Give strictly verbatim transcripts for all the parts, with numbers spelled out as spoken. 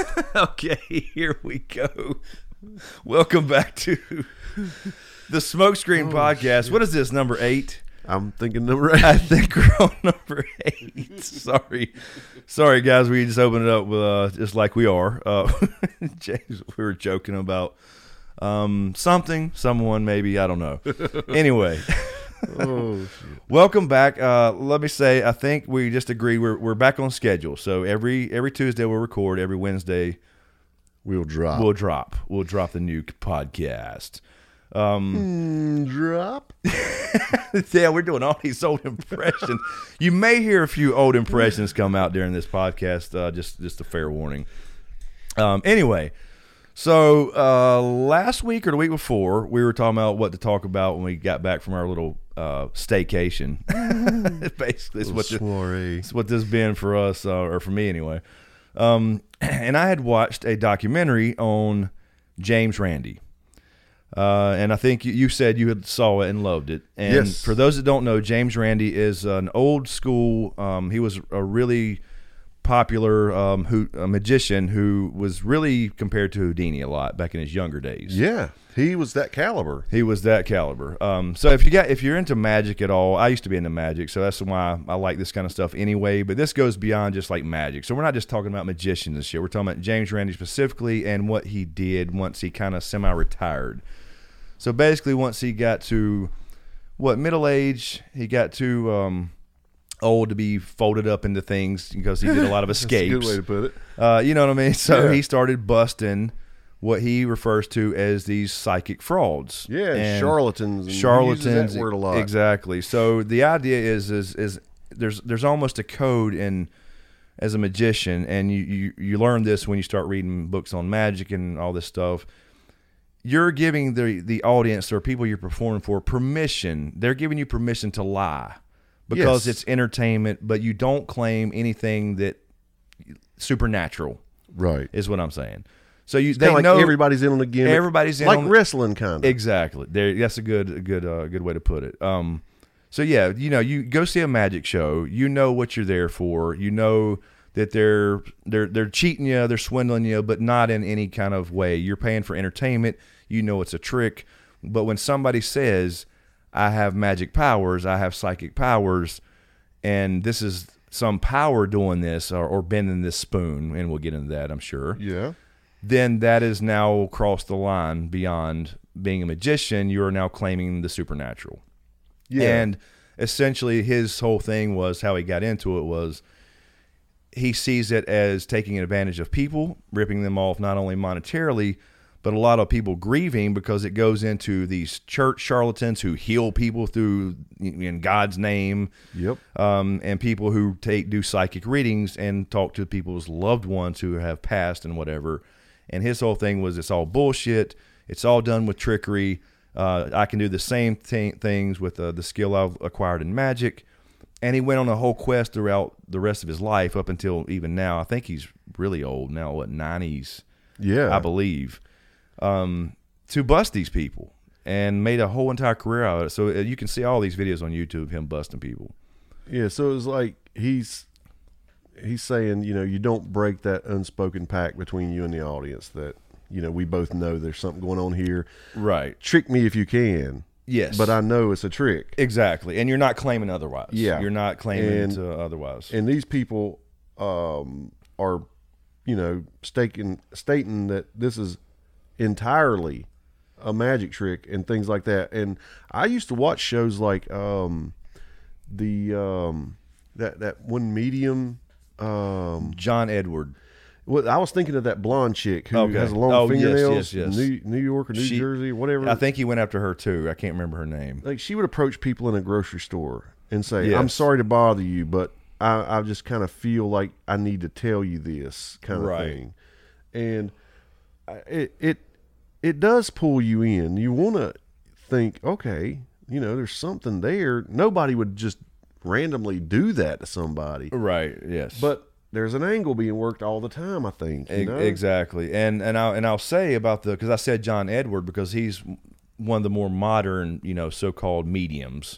Okay, here we go. Welcome back to the Smokescreen Oh, Podcast. shit. What is this, number eight? I'm thinking number eight. I think we're on number eight. Sorry. Sorry, guys. We just opened it up with, uh, just like we are. Uh, James, we were joking about um, something, someone, maybe. I don't know. Anyway. Oh, shit. Welcome back. Uh, let me say, I think we just agreed we're we're back on schedule. So every every Tuesday we'll record. Every Wednesday We'll drop. we'll drop. We'll drop the new podcast. Um, Mm, drop. yeah, we're doing all these old impressions. You may hear a few old impressions come out during this podcast. Uh, just just a fair warning. Um, anyway, so uh, last week or the week before, we were talking about what to talk about when we got back from our little uh, staycation. Basically, it's what this, Soiree. it's what this been for us, uh, or for me anyway. Um, and I had watched a documentary on James Randi. Uh, and I think you, you said you had saw it and loved it. And Yes. for those that don't know, James Randi is an old school. Um, he was a really popular um, who, a magician who was really compared to Houdini a lot back in his younger days. Yeah, he was that caliber. He was that caliber. Um, so if you got if you're into magic at all, I used to be into magic, so that's why I like this kind of stuff anyway. But this goes beyond just like magic. So we're not just talking about magicians and shit. We're talking about James Randi specifically and what he did once he kind of semi-retired. So basically, once he got to what middle age, he got too um, old to be folded up into things because he did a lot of escapes. That's a good way to put it. Uh, you know what I mean? So Yeah. he started busting what he refers to as these psychic frauds. Yeah, And charlatans. And charlatans. he uses that word a lot. Exactly. So the idea is is is there's there's almost a code in as a magician, and you, you, you learn this when you start reading books on magic and all this stuff. You're giving the the audience or people you're performing for permission. They're giving you permission to lie because Yes. it's entertainment, but you don't claim anything that supernatural Right. is what I'm saying. So you It's they kinda like know everybody's in on the gimmick. everybody's in like on the- wrestling, kind of. exactly. There, that's a good a good uh, good way to put it. Um, so yeah, you know, you go see a magic show. You know what you're there for. You know that they're they're they're cheating you, they're swindling you, but not in any kind of way. You're paying for entertainment. You know it's a trick. But when somebody says, "I have magic powers, I have psychic powers," and this is some power doing this or, or bending this spoon, and we'll get into that, I'm sure. Yeah. Then that is now crossed the line beyond being a magician. You are now claiming the supernatural. Yeah. And essentially his whole thing was how he got into it was he sees it as taking advantage of people, ripping them off not only monetarily, but a lot of people grieving because it goes into these church charlatans who heal people through in God's name. Yep. Um, and people who take do psychic readings and talk to people's loved ones who have passed and whatever. And his whole thing was it's all bullshit. It's all done with trickery. Uh, I can do the same th- things with uh, the skill I've acquired in magic. And he went on a whole quest throughout the rest of his life up until even now. I think he's really old now, what, nineties, Yeah. I believe, um, to bust these people and made a whole entire career out of it. So uh, you can see all these videos on YouTube of him busting people. Yeah. So it was like he's he's saying, you know, you don't break that unspoken pact between you and the audience that, you know, we both know there's something going on here. Right. Trick me if you can. Yes. But I know it's a trick. Exactly. And you're not claiming otherwise. Yeah. You're not claiming And- to otherwise. And these people um, are, you know, staking, stating that this is entirely a magic trick and things like that. And I used to watch shows like um, the um, that that one medium. Um, John Edward. well, I was thinking of that blonde chick who Okay. has long Oh, yes, fingernails. yes, yes. New, New York or New She- Jersey, whatever. I think he went after her too. I can't remember her name. Like she would approach people in a grocery store and say, Yes. "I'm sorry to bother you, but I, I just kind of feel like I need to tell you this kind of Right. thing," and I- it it it does pull you in. You want to think, okay, you know, there's something there. Nobody would just randomly do that to somebody, Right. Yes. but there's an angle being worked all the time. I think. You E- know? Exactly. And and I and I'll say about the because I said John Edward because he's one of the more modern, you know, so-called mediums.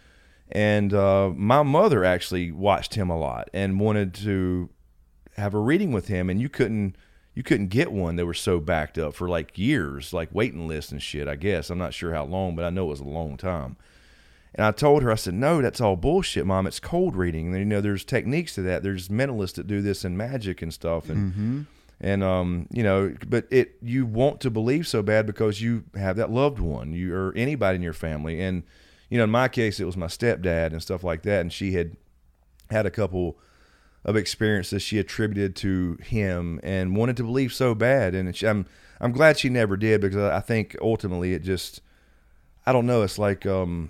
And uh, my mother actually watched him a lot and wanted to have a reading with him, and you couldn't you couldn't get one. They were so backed up for like years, like waiting lists and shit. I guess I'm not sure how long, but I know it was a long time. And I told her, I said, no, that's all bullshit, Mom. It's cold reading. And, you know, there's techniques to that. There's mentalists that do this in magic and stuff. And, Mm-hmm. and um, you know, but it you want to believe so bad because you have that loved one, you or anybody in your family. And, you know, in my case, it was my stepdad and stuff like that. And she had had a couple of experiences she attributed to him and wanted to believe so bad. And she, I'm I'm glad she never did, because I think ultimately it just, I don't know, it's like... um.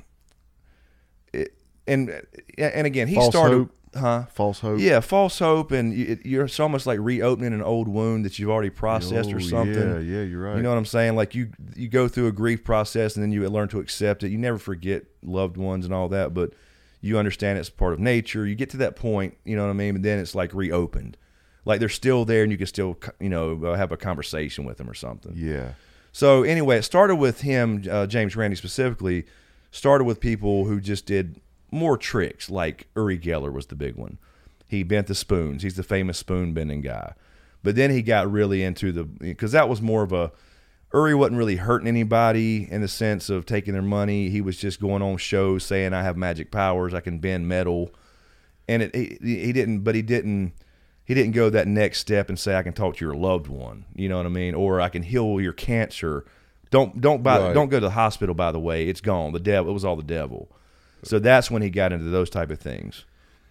It, and and again, he False started, hope. huh? False hope. Yeah, false hope, and you, you're it's almost like reopening an old wound that you've already processed Oh, or something. Yeah, yeah, you're right. You know what I'm saying? Like you you go through a grief process, and then you learn to accept it. You never forget loved ones and all that, but you understand it's part of nature. You get to that point, you know what I mean? But then it's like reopened, like they're still there, and you can still, you know, have a conversation with them or something. Yeah. So anyway, it started with him, uh, James Randi specifically. Started with people who just did more tricks, like Uri Geller was the big one. He bent the spoons. He's the famous spoon bending guy. But then he got really into the, because that was more of a, Uri wasn't really hurting anybody in the sense of taking their money. He was just going on shows saying, I have magic powers, I can bend metal. And it, he, he didn't, but he didn't, he didn't go that next step and say, I can talk to your loved one. You know what I mean? Or I can heal your cancer. Don't don't buy, Right. don't go to the hospital. By the way, it's gone. The devil. It was all the devil. So that's when he got into those type of things.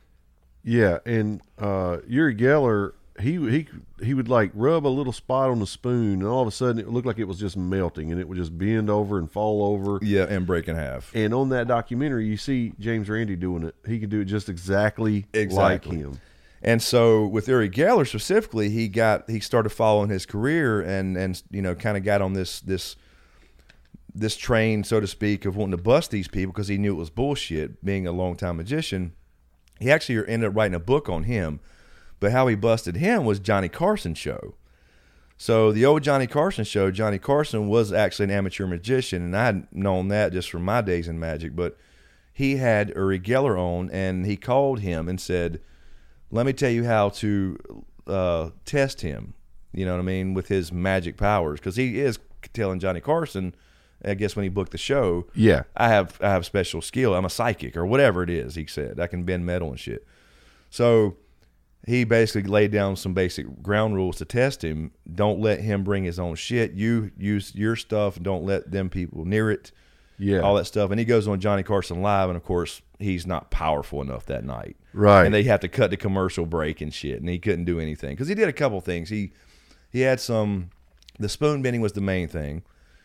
Yeah, and uh, Uri Geller, he he he would like rub a little spot on the spoon, and all of a sudden it looked like it was just melting, and it would just bend over and fall over. Yeah, and break in half. And on that documentary, you see James Randi doing it. He can do it just exactly, Exactly. like him. And so with Uri Geller specifically, he got he started following his career and and you know kind of got on this this this train, so to speak, of wanting to bust these people because he knew it was bullshit. Being a longtime magician, he actually ended up writing a book on him. But how he busted him was Johnny Carson show. So the old Johnny Carson show, Johnny Carson was actually an amateur magician, and I had known that just from my days in magic. But he had Uri Geller on, and he called him and said, let me tell you how to uh, test him, you know what I mean, with his magic powers. Because he is telling Johnny Carson, I guess when he booked the show, Yeah. I have I have special skill. I'm a psychic or whatever it is, he said. I can bend metal and shit. So he basically laid down some basic ground rules to test him. Don't let him bring his own shit. You use your stuff. Don't let them people near it. Yeah. All that stuff. And he goes on Johnny Carson Live, and of course, he's not powerful enough that night. Right. And they have to cut the commercial break and shit, and he couldn't do anything. Because he did a couple things. He he had some, the spoon bending was the main thing,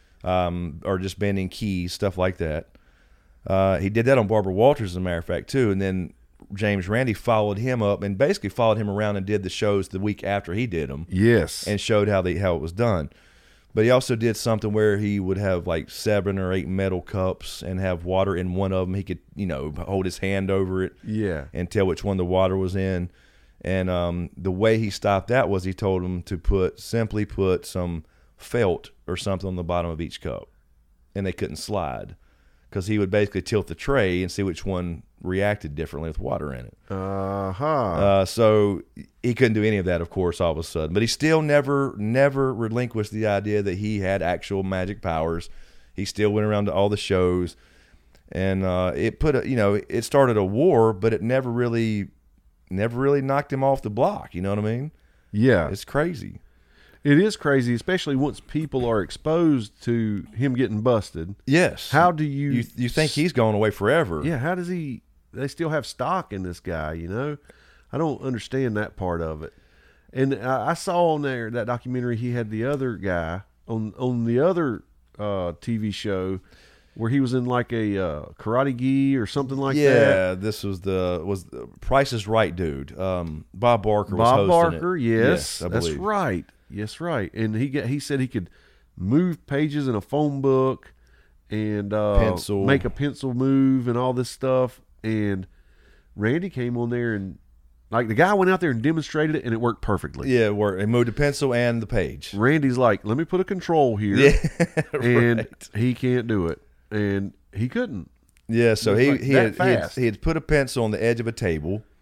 um, or just bending keys, stuff like that. Uh, he did that on Barbara Walters, as a matter of fact, too. And then James Randi followed him up and basically followed him around and did the shows the week after he did them. Yes. And showed how they how it was done. But he also did something where he would have like seven or eight metal cups and have water in one of them. He could, you know, hold his hand over it yeah. and tell which one the water was in. And um, the way he stopped that was he told him to put, simply put some felt or something on the bottom of each cup. And they couldn't slide. Because he would basically tilt the tray and see which one reacted differently with water in it. Uh-huh. Uh, so he couldn't do any of that, of course, all of a sudden. But he still never, never relinquished the idea that he had actual magic powers. He still went around to all the shows, and uh, it put, a, you know, it started a war, but it never really, never really knocked him off the block. You know what I mean? Yeah. It's crazy. It is crazy, especially once people are exposed to him getting busted. Yes. How do you... You you think he's going away forever? Yeah, how does he... They still have stock in this guy, you know? I don't understand that part of it. And I, I saw on there, that documentary, he had the other guy on on the other uh, T V show where he was in like a uh, karate gi or something like yeah, that. Yeah, this was the was the Price is Right dude. Um, Bob Barker was Bob hosting Barker, it. yes, I that's believe. right. Yes, right. And he got, he said he could move pages in a phone book and uh, Pencil. make a pencil move and all this stuff. And Randi came on there and like the guy went out there and demonstrated it and it worked perfectly. Yeah, where he moved the pencil and the page. Randy's like, let me put a control here. Yeah, and right. he can't do it. And he couldn't. Yeah, so It was he like he that had, he had fast. he had put a pencil on the edge of a table,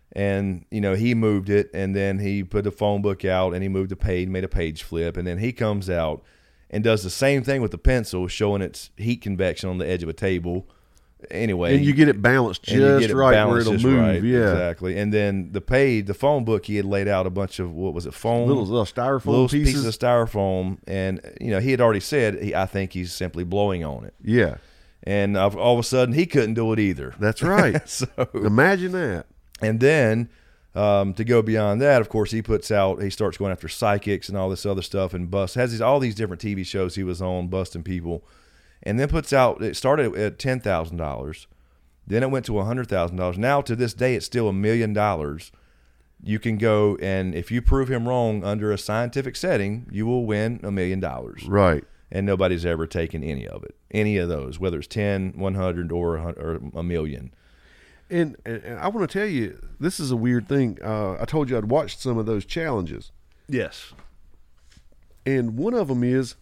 And, you know, he moved it, and then he put the phone book out, and he moved the page, made a page flip, and then he comes out and does the same thing with the pencil, showing its heat convection on the edge of a table. Anyway, and you get it balanced just it right balanced where it'll just move. right. Yeah, exactly. And then the page, the phone book, he had laid out a bunch of, what was it, foam? little, little styrofoam little pieces. pieces of styrofoam. And, you know, he had already said, he, I think he's simply blowing on it. Yeah. And uh, all of a sudden, he couldn't do it either. That's right. So imagine that. And then um, to go beyond that, of course, he puts out, he starts going after psychics and all this other stuff, and bust has these, all these different T V shows he was on, busting people, and then puts out, it started at ten thousand dollars. Then it went to one hundred thousand dollars. Now, to this day, it's still a million dollars. You can go, and if you prove him wrong under a scientific setting, you will win a million dollars. Right. And nobody's ever taken any of it, any of those, whether it's ten, one hundred, or a million. And, and I want to tell you, this is a weird thing. Uh, I told you I'd watched some of those challenges. Yes. And one of them is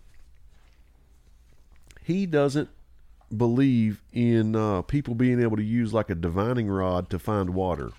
he doesn't believe in uh, people being able to use like a divining rod to find water.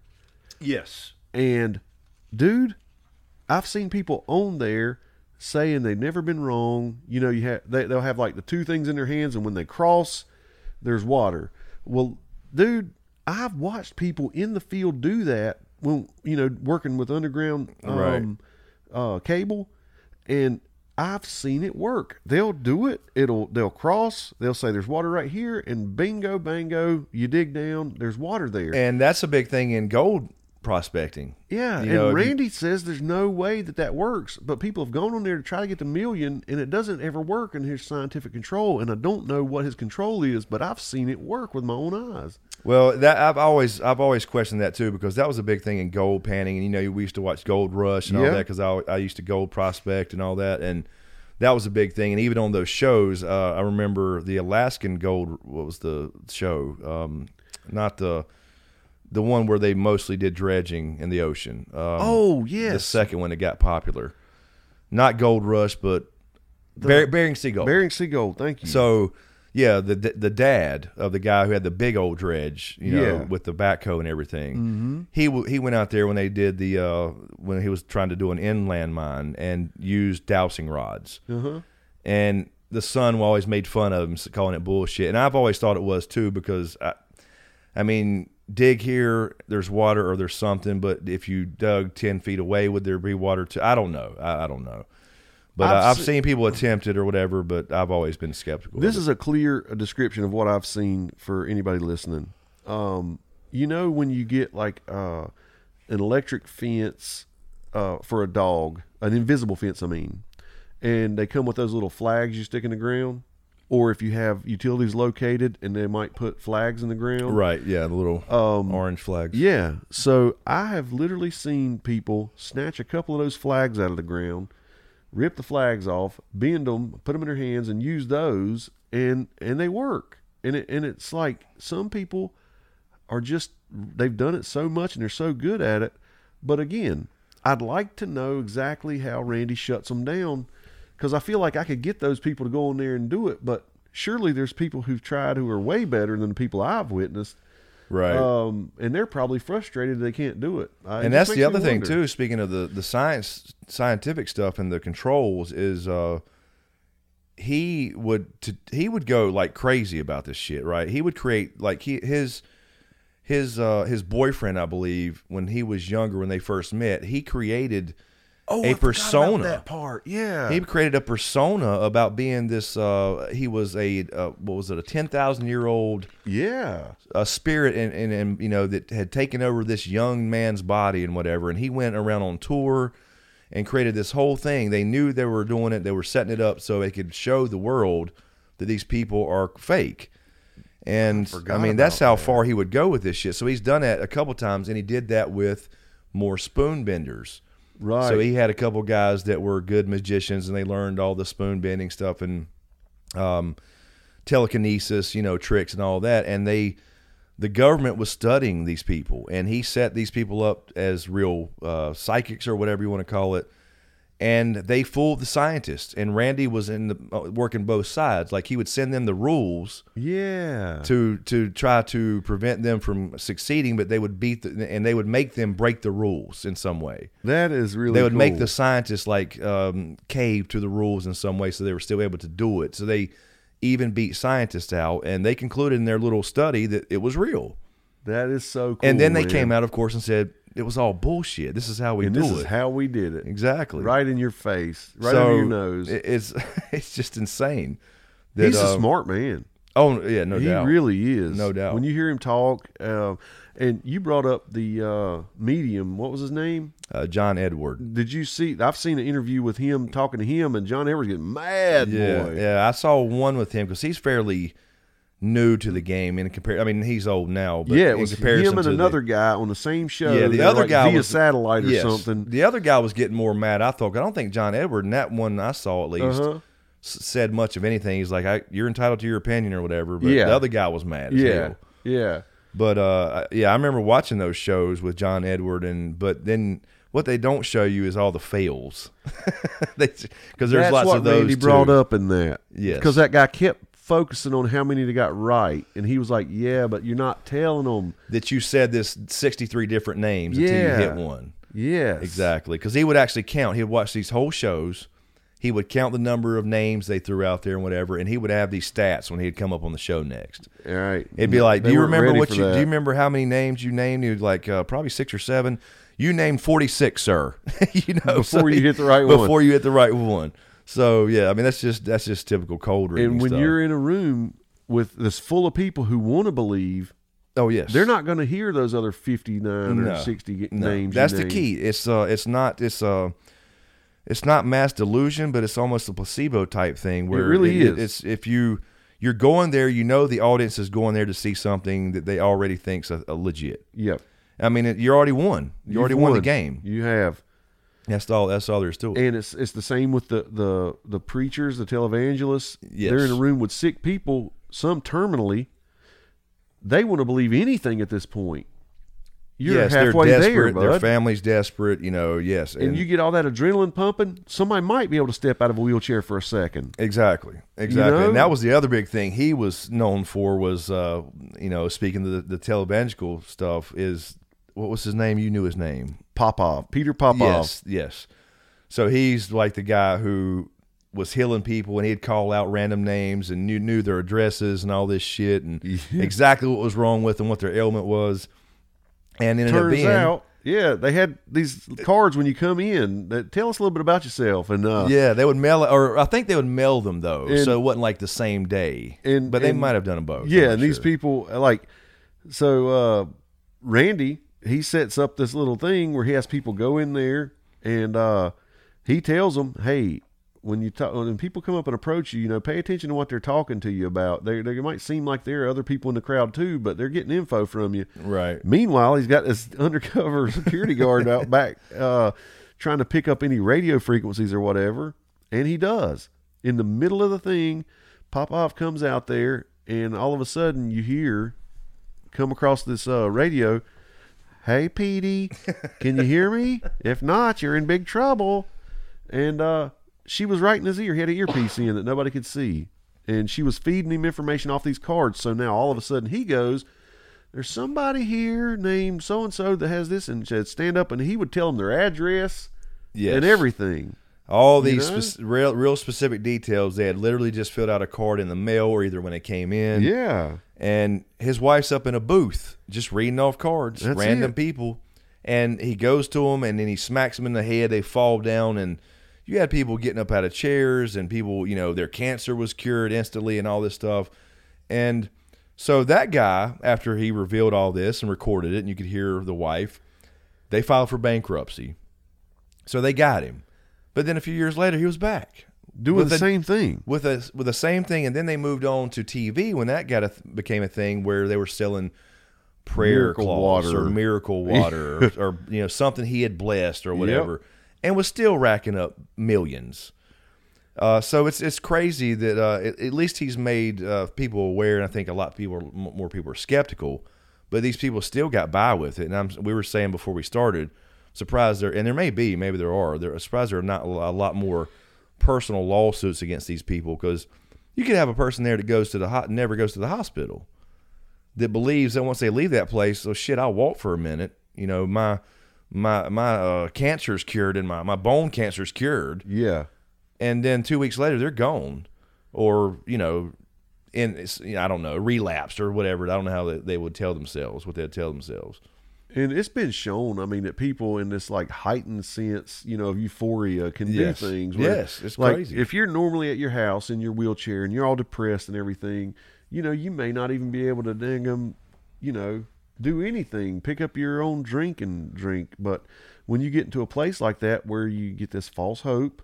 Yes. And, dude, I've seen people on there saying they've never been wrong. You know, you have they, they'll have like the two things in their hands, and when they cross, there's water. Well, dude, I've watched people in the field do that when, you know, working with underground um, Right. uh, cable, and I've seen it work. They'll do it. It'll they'll cross. They'll say there's water right here, and bingo, bango, you dig down, there's water there. And that's a big thing in gold prospecting. Yeah, You and know, if you- Randy says there's no way that that works, but people have gone on there to try to get the million, and it doesn't ever work in his scientific control, and I don't know what his control is, but I've seen it work with my own eyes. Well, that I've always I've always questioned that too, because that was a big thing in gold panning, and you know we used to watch Gold Rush and all Yeah. that, because I I used to gold prospect and all that, and that was a big thing. And even on those shows, uh, I remember the Alaskan Gold. What was the show? Um, not the the one where they mostly did dredging in the ocean. Um, Oh, yes. the second one that got popular. Not Gold Rush, but The- Ber- Bering Sea Gold. Bering Sea Gold, thank you. So, yeah, the the dad of the guy who had the big old dredge, you know, Yeah. with the backhoe and everything, mm-hmm. he w- he went out there when they did the uh, when he was trying to do an inland mine and used dowsing rods, uh-huh. and the son always made fun of him, calling it bullshit, and I've always thought it was too, because I, I mean, dig here, there's water or there's something, but if you dug ten feet away, would there be water too? I don't know. I, I don't know. But I've I've, I've se- seen people attempt it or whatever, but I've always been skeptical. This of is a clear description of what I've seen for anybody listening. Um, you know, when you get like uh, an electric fence uh, for a dog, an invisible fence, I mean, and they come with those little flags you stick in the ground, or if you have utilities located and they might put flags in the ground. Right, yeah, the little Um, orange flags. Yeah. So I have literally seen people snatch a couple of those flags out of the ground, rip the flags off, bend them, put them in their hands, and use those, and and they work. And it and it's like some people are just, they've done it so much and they're so good at it. But again, I'd like to know exactly how Randy shuts them down, because I feel like I could get those people to go in there and do it. But surely there's people who've tried who are way better than the people I've witnessed. Right. Um, and they're probably frustrated they can't do it. Uh, it and just that's the makes other me thing wonder. too, speaking of the, the science scientific stuff and the controls, is uh he would to, he would go like crazy about this shit, right? He would create like he his his uh his boyfriend, I believe, when he was younger, when they first met, he created Oh, a I forgot persona. about that part. Yeah. He created a persona about being this. Uh, he was a uh, what was it? A ten thousand year old yeah. a spirit, and, and and you know that had taken over this young man's body and whatever. And he went around on tour and created this whole thing. They knew they were doing it. They were setting it up so they could show the world that these people are fake. And I, forgot mean, that's about how that. far he would go with this shit. So he's done that a couple times, and he did that with more spoon benders. Right. So he had a couple guys that were good magicians, and they learned all the spoon bending stuff and um, telekinesis, you know, tricks and all that. And they, the government was studying these people, and he set these people up as real uh, psychics or whatever you want to call it. And they fooled the scientists, and Randy was in the uh, working both sides. Like he would send them the rules, yeah, to to try to prevent them from succeeding, but they would beat the, and they would make them break the rules in some way. That is really. They would cool. make the scientists like um, cave to the rules in some way, so they were still able to do it. So they even beat scientists out, and they concluded in their little study that it was real. That is so cool. And then they man. came out, of course, and said it was all bullshit. This is how we and do this it. This is how we did it. Exactly. Right in your face. Right so under your nose. It's it's just insane. That, He's a uh, smart man. Oh yeah, no he doubt. He really is. No doubt. When you hear him talk, uh, and you brought up the uh, medium. What was his name? Uh, John Edward. Did you see? I've seen an interview with him talking to him, and John Edward's getting mad. Yeah, boy. yeah. I saw one with him because he's fairly new to the game in compare. I mean, he's old now. But yeah, it was in comparison him and to another the, guy on the same show. Yeah, the They were other like guy via was satellite or yes, something. The other guy was getting more mad. I thought. I don't think John Edward in that one I saw at least Uh-huh. s- said much of anything. He's like, I, "You're entitled to your opinion or whatever." But Yeah. the other guy was mad. As Yeah, hell. yeah. But uh, yeah, I remember watching those shows with John Edward, and but then what they don't show you is all the fails, because there's That's lots what of those. Randy too. brought up in that. Yes. because that guy kept focusing on how many they got right, and he was like, "Yeah, but you're not telling them that you said this sixty-three different names Yeah. until you hit one." Yes, Exactly, because he would actually count. He would watch these whole shows. He would count the number of names they threw out there and whatever, and he would have these stats when he'd come up on the show next. All right, It'd be like, They "Do you weren't remember ready what for you? that. Do you remember how many names you named?" He was like, uh, "Probably six or seven." You named forty-six, sir. you know, Before so you he- hit the right one. Before you hit the right one. So yeah, I mean that's just that's just typical cold reading And when stuff. you're in a room with this full of people who want to believe, oh yes, they're not going to hear those other fifty-nine No. or sixty No, names. that's you the named. key. It's uh, it's not it's uh, it's not mass delusion, but it's almost a placebo type thing where really it- is. It's if you you're going there, you know the audience is going there to see something that they already think's a, a legit. Yep, I mean, it, you already won. You You've already won. the game. You have. That's all. That's all there is to it. And it's it's the same with the the the preachers, the televangelists. Yes. They're in a room with sick people, some terminally. They want to believe anything at this point. You're yes, halfway they're there, desperate. bud. Their family's desperate. You know. Yes, and you get all that adrenaline pumping. Somebody might be able to step out of a wheelchair for a second. Exactly, exactly, know? and that was the other big thing he was known for was, uh, you know, speaking of the, the televangelical stuff is what was his name? You knew his name, Popov, Peter Popov. Yes, yes. So he's like the guy who was healing people, and he'd call out random names and knew knew their addresses and all this shit, and Yeah. exactly what was wrong with them, what their ailment was, and ended up Turns being out, yeah, they had these cards when you come in that tell us a little bit about yourself, and uh, yeah, they would mail it, or I think they would mail them though, And- so it wasn't like the same day. And- but they and- might have done them both. I'm yeah, not and these sure. people like so. uh Randy, he sets up this little thing where he has people go in there, and uh he tells them, "Hey, when you talk, when people come up and approach you, you know, pay attention to what they're talking to you about. They they might seem like there are other people in the crowd too, but they're getting info from you." right? Meanwhile, he's got this undercover security guard out back uh, trying to pick up any radio frequencies or whatever, and he does. In the middle of the thing, Popov comes out there, and all of a sudden you hear, come across this uh, radio, "Hey, Petey, can you hear me? If not, you're in big trouble." And uh, she was right in his ear. He had an earpiece in that nobody could see. And she was feeding him information off these cards. So now all of a sudden he goes, "There's somebody here named so-and-so that has this," and said, "Stand up," and he would tell them their address Yes. and everything. All You these know? spec- real, real specific details. They had literally just filled out a card in the mail, or either when they came in. Yeah. And his wife's up in a booth just reading off cards, That's random it. people. And he goes to them, and then he smacks them in the head. They fall down, and you had people getting up out of chairs, and people, you know, their cancer was cured instantly, and all this stuff. And so that guy, after he revealed all this and recorded it, and you could hear the wife, they filed for bankruptcy. So they got him. But then a few years later, he was back Doing With the a- same thing. with a with the same thing, and then they moved on to T V when that got a became a thing where they were selling prayer Miracle cloths water. or miracle water or, or you know something he had blessed or whatever, and was still racking up millions. Uh, so it's it's crazy that uh, at, at least he's made uh, people aware, and I think a lot of people, are, more people are skeptical, but these people still got by with it. And I'm, we were saying before we started, surprised there, and there may be, maybe there are. They're surprised there are not a lot more personal lawsuits against these people, because you could have a person there that goes to the hot never goes to the hospital, that believes that once they leave that place, oh shit, I'll walk for a minute. You know, my my my uh, cancer's cured and my my bone cancer's cured. Yeah, and then two weeks later they're gone, or you know, in you know, I don't know, relapsed or whatever. I don't know how they, they would tell themselves what they'd tell themselves. And it's been shown, I mean, that people in this like heightened sense, you know, of euphoria can Yes. do things. Where, Yes, it's like, crazy. If you're normally at your house in your wheelchair and you're all depressed and everything, you know, you may not even be able to dang them, you know, do anything, pick up your own drink and drink. But when you get into a place like that where you get this false hope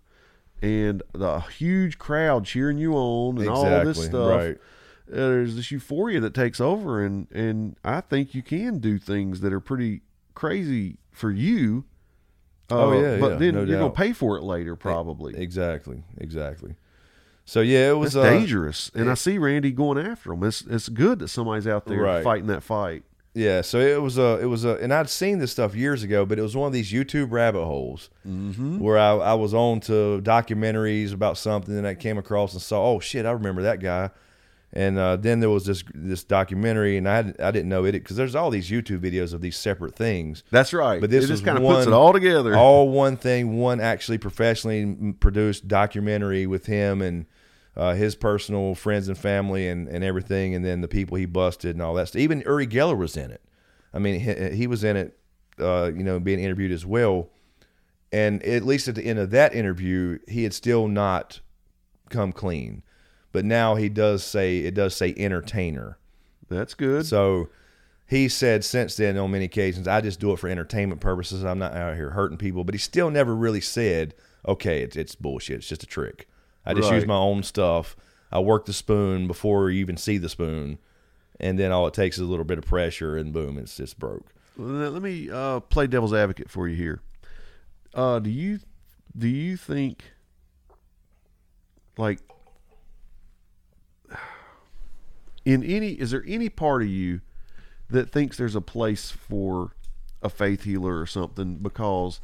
and the huge crowd cheering you on and all this Exactly, stuff, right. uh, there's this euphoria that takes over, and, and I think you can do things that are pretty crazy for you. Uh, Oh, yeah, but yeah, then no you're gonna doubt. pay for it later, probably. Exactly, exactly. So yeah, it was It's uh, dangerous, and I see Randy going after him. It's it's good that somebody's out there Right. fighting that fight. Yeah, so it was a, it was a, and I'd seen this stuff years ago, but it was one of these YouTube rabbit holes Mm-hmm. where I, I was on to documentaries about something, and I came across and saw, oh shit, I remember that guy, and uh, then there was this this documentary, and I had, I didn't know it because there's all these YouTube videos of these separate things, That's right. But this it was just kind of puts it one- all together. all one thing, one actually professionally produced documentary with him and uh, his personal friends and family and, and everything, and then the people he busted and all that stuff. Even Uri Geller was in it. I mean, he, he was in it, uh, you know, being interviewed as well. And at least at the end of that interview, he had still not come clean. But now he does say, it does say entertainer. That's good. So he said since then on many occasions, I just do it for entertainment purposes. I'm not out here hurting people. But he still never really said, okay, it's, it's bullshit. It's just a trick. I just Right. use my own stuff. I work the spoon before you even see the spoon. And then all it takes is a little bit of pressure and boom, it's it's broke. Well, now let me uh, play devil's advocate for you here. Uh, do you do you think like in any is there any part of you that thinks there's a place for a faith healer or something, because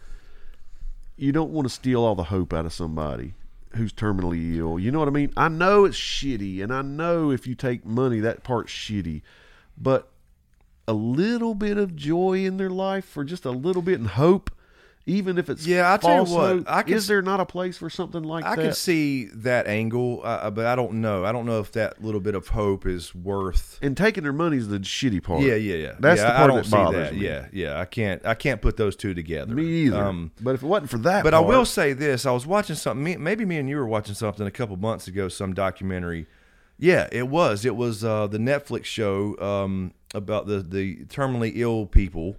you don't want to steal all the hope out of somebody who's terminally ill? You know what I mean? I know it's shitty, and I know if you take money, that part's shitty, but a little bit of joy in their life, or just a little bit in hope, even if it's Yeah, I'll tell you false what, hope, I can is s- there not a place for something like I that? can see that angle, uh, but I don't know. I don't know if that little bit of hope is worth. And taking their money is the shitty part. Yeah, yeah, yeah. That's yeah, the I part don't that see bothers that. me. Yeah, yeah. I can't. I can't put those two together. Me either. Um, but if it wasn't for that, But I part, will say this: I was watching something. me- Maybe me and you were watching something a couple months ago. Some documentary. Yeah, it was. It was uh, the Netflix show um, about the the terminally ill people.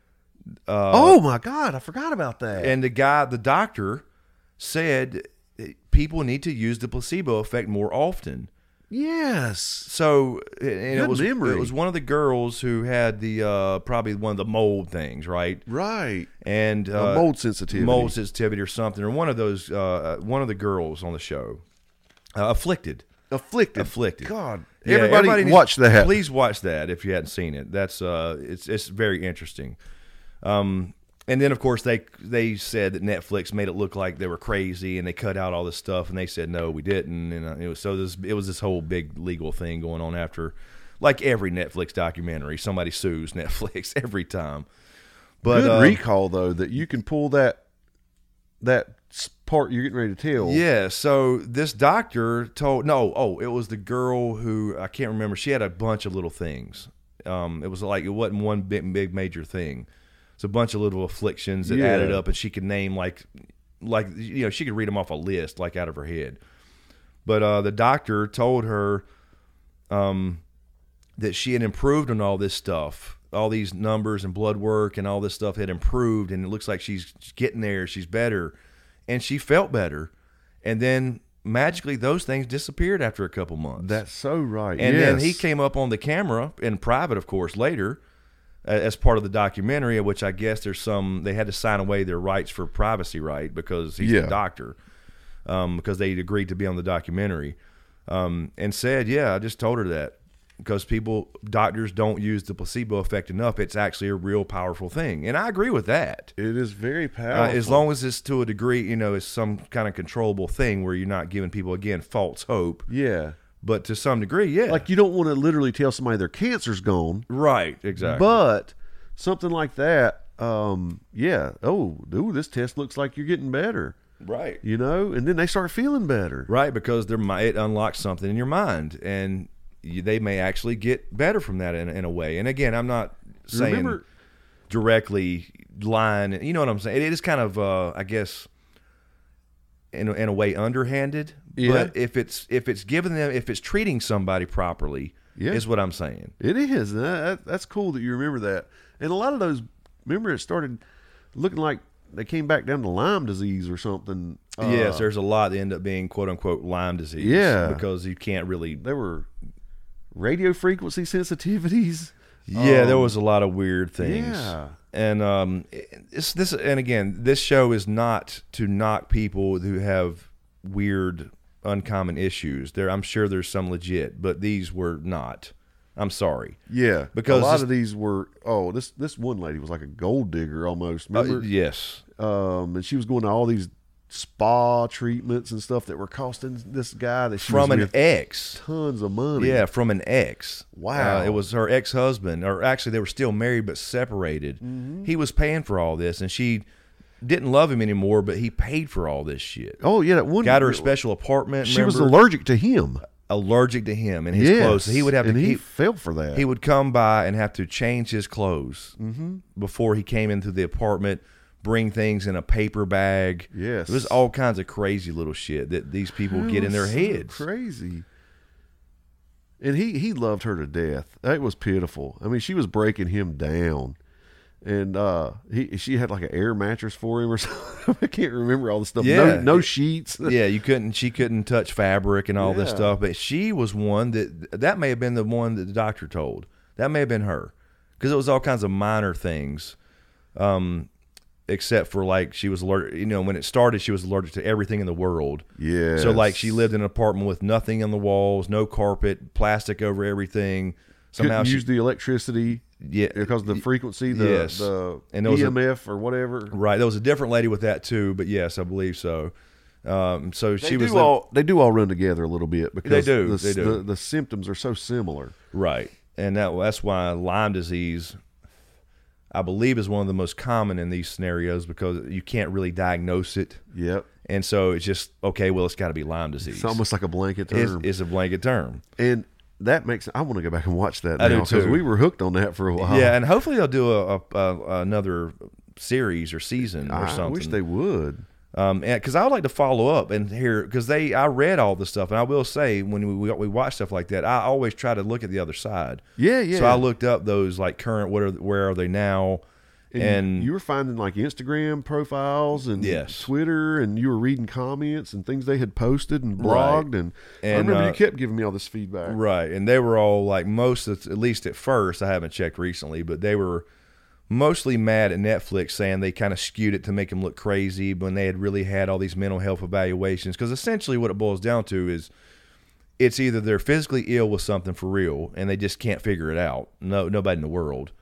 Uh, oh my God, I forgot about that. And the guy, the doctor, said people need to use the placebo effect more often. yes, So, and it Good was memory. it was one of the girls who had the uh, probably one of the mold things, right? right. And A uh, mold sensitivity. mold sensitivity or something, or one of those, uh, one of the girls on the show, uh, afflicted, afflicted. afflicted. God, Yeah, everybody, needs- watch that. Please watch that if you hadn't seen it. That's uh, it's it's very interesting. Um, and then of course they they said that Netflix made it look like they were crazy and they cut out all this stuff, and they said no, we didn't. And uh, it was so this it was this whole big legal thing going on after, like every Netflix documentary, somebody sues Netflix every time. But Good uh, recall though that you can pull that that s- part you're getting ready to tell. Yeah, so this doctor told no, oh, it was the girl who I can't remember. She had a bunch of little things. Um, it was like it wasn't one big, big major thing. It's a bunch of little afflictions that Yeah. added up, and she could name like, like you know, she could read them off a list like out of her head. But uh, the doctor told her, um, that she had improved on all this stuff. All these numbers and blood work and all this stuff had improved, and it looks like she's getting there. She's better, and she felt better. And then magically, those things disappeared after a couple months. That's so right. and then Yes. he came up on the camera in private, of course, later a- as part of the documentary, which I guess there's some they had to sign away their rights for privacy, right? Because he's Yeah. the doctor, um, because they agreed to be on the documentary, um, and said, "Yeah, I just told her that." because people, doctors don't use the placebo effect enough. It's actually a real powerful thing. And I agree with that. It is very Uh, powerful. as long as it's to a degree, you know, it's some kind of controllable thing where you're not giving people, again, false hope. Yeah. But to some degree, yeah. Like, you don't want to literally tell somebody their cancer's gone. Right, exactly. But something like that, um, yeah. Oh, dude, this test looks like you're getting better. Right. You know, and then they start feeling better. Right, because there might it unlocks something in your mind, and you, they may actually get better from that in, in a way. And again, I'm not saying Remember, directly lying. You know what I'm saying? It is kind of, uh, I guess, in a, in a way, underhanded. Yeah. But if it's if it's giving them, if it's treating somebody properly, Yeah. is what I'm saying. it is. That, that's cool that you remember that. And a lot of those, remember, it started looking like they came back down to Lyme disease or something. Uh, yes, there's a lot that end up being quote unquote Lyme disease. Yeah. because you can't really. There were radio frequency sensitivities. Yeah, there Um, was a lot of weird things. Yeah. And um, it's this, and again, this show is not to knock people who have weird, uncommon issues. There, I'm sure there's some legit, but these were not. I'm sorry. Yeah, Because a lot this- of these were. Oh, this this one lady was like a gold digger almost. Uh, Remember? yes. Um, and she was going to all these spa treatments and stuff that were costing this guy that she From was an with ex. tons of money. Yeah, from an ex. Wow. Uh, it was her ex-husband, or actually they were still married but separated. Mm-hmm. He was paying for all this, and she didn't love him anymore, but he paid for all this shit. Oh yeah, that one Got her a special apartment. She was remember? allergic to him. allergic to him and his Yes, clothes. So he would have and to he he, fell for that. he would come by and have to change his clothes before he came into the apartment, bring things in a paper bag. Yes. It was all kinds of crazy little shit that these people get in their It was so heads. Crazy. And he he loved her to death. That was pitiful. I mean, she was breaking him down. And uh, he she had like an air mattress for him or something. I can't remember all the stuff. Yeah. No, no sheets. Yeah, you couldn't. She couldn't touch fabric and all this Yeah. stuff. But she was one that that may have been the one that the doctor told. That may have been her, because it was all kinds of minor things, um, except for like she was allergic. You know, when it started, she was allergic to everything in the world. Yeah. So like she lived in an apartment with nothing on the walls, no carpet, plastic over everything. Somehow couldn't she use the electricity yeah because of the frequency, the, yes. the And there was E a- M F or whatever. right. There was a different lady with that too, but yes, I believe so. Um, so They she do was li- all they do all run together a little bit because do, The, they do. The, the symptoms are so similar. right, and that that's why Lyme disease, I believe, is one of the most common in these scenarios because you can't really diagnose it, Yep. and so it's just okay. Well, it's got to be Lyme disease. It's almost like a blanket It's, term. it's a blanket term. and that makes I want to go back and watch that I do now because too. we were hooked on that for a while. Yeah, and hopefully they'll do a, a, a another series or season or I something. wish they would. Um, because I would like to follow up and hear, because they, I read all the stuff, and I will say when we we watch stuff like that, I always try to look at the other side. Yeah, yeah. So I looked up those like current, what are, where are they now, And, and you were finding like Instagram profiles and Yes. Twitter, and you were reading comments and things they had posted and Right. blogged. And, I And, remember uh, you kept giving me all this feedback. right, and they were all like most, of, at least at first, I haven't checked recently, but they were mostly mad at Netflix, saying they kind of skewed it to make them look crazy when they had really had all these mental health evaluations. Because essentially, what it boils down to is, it's either they're physically ill with something for real and they just can't figure it out. No, nobody in the world,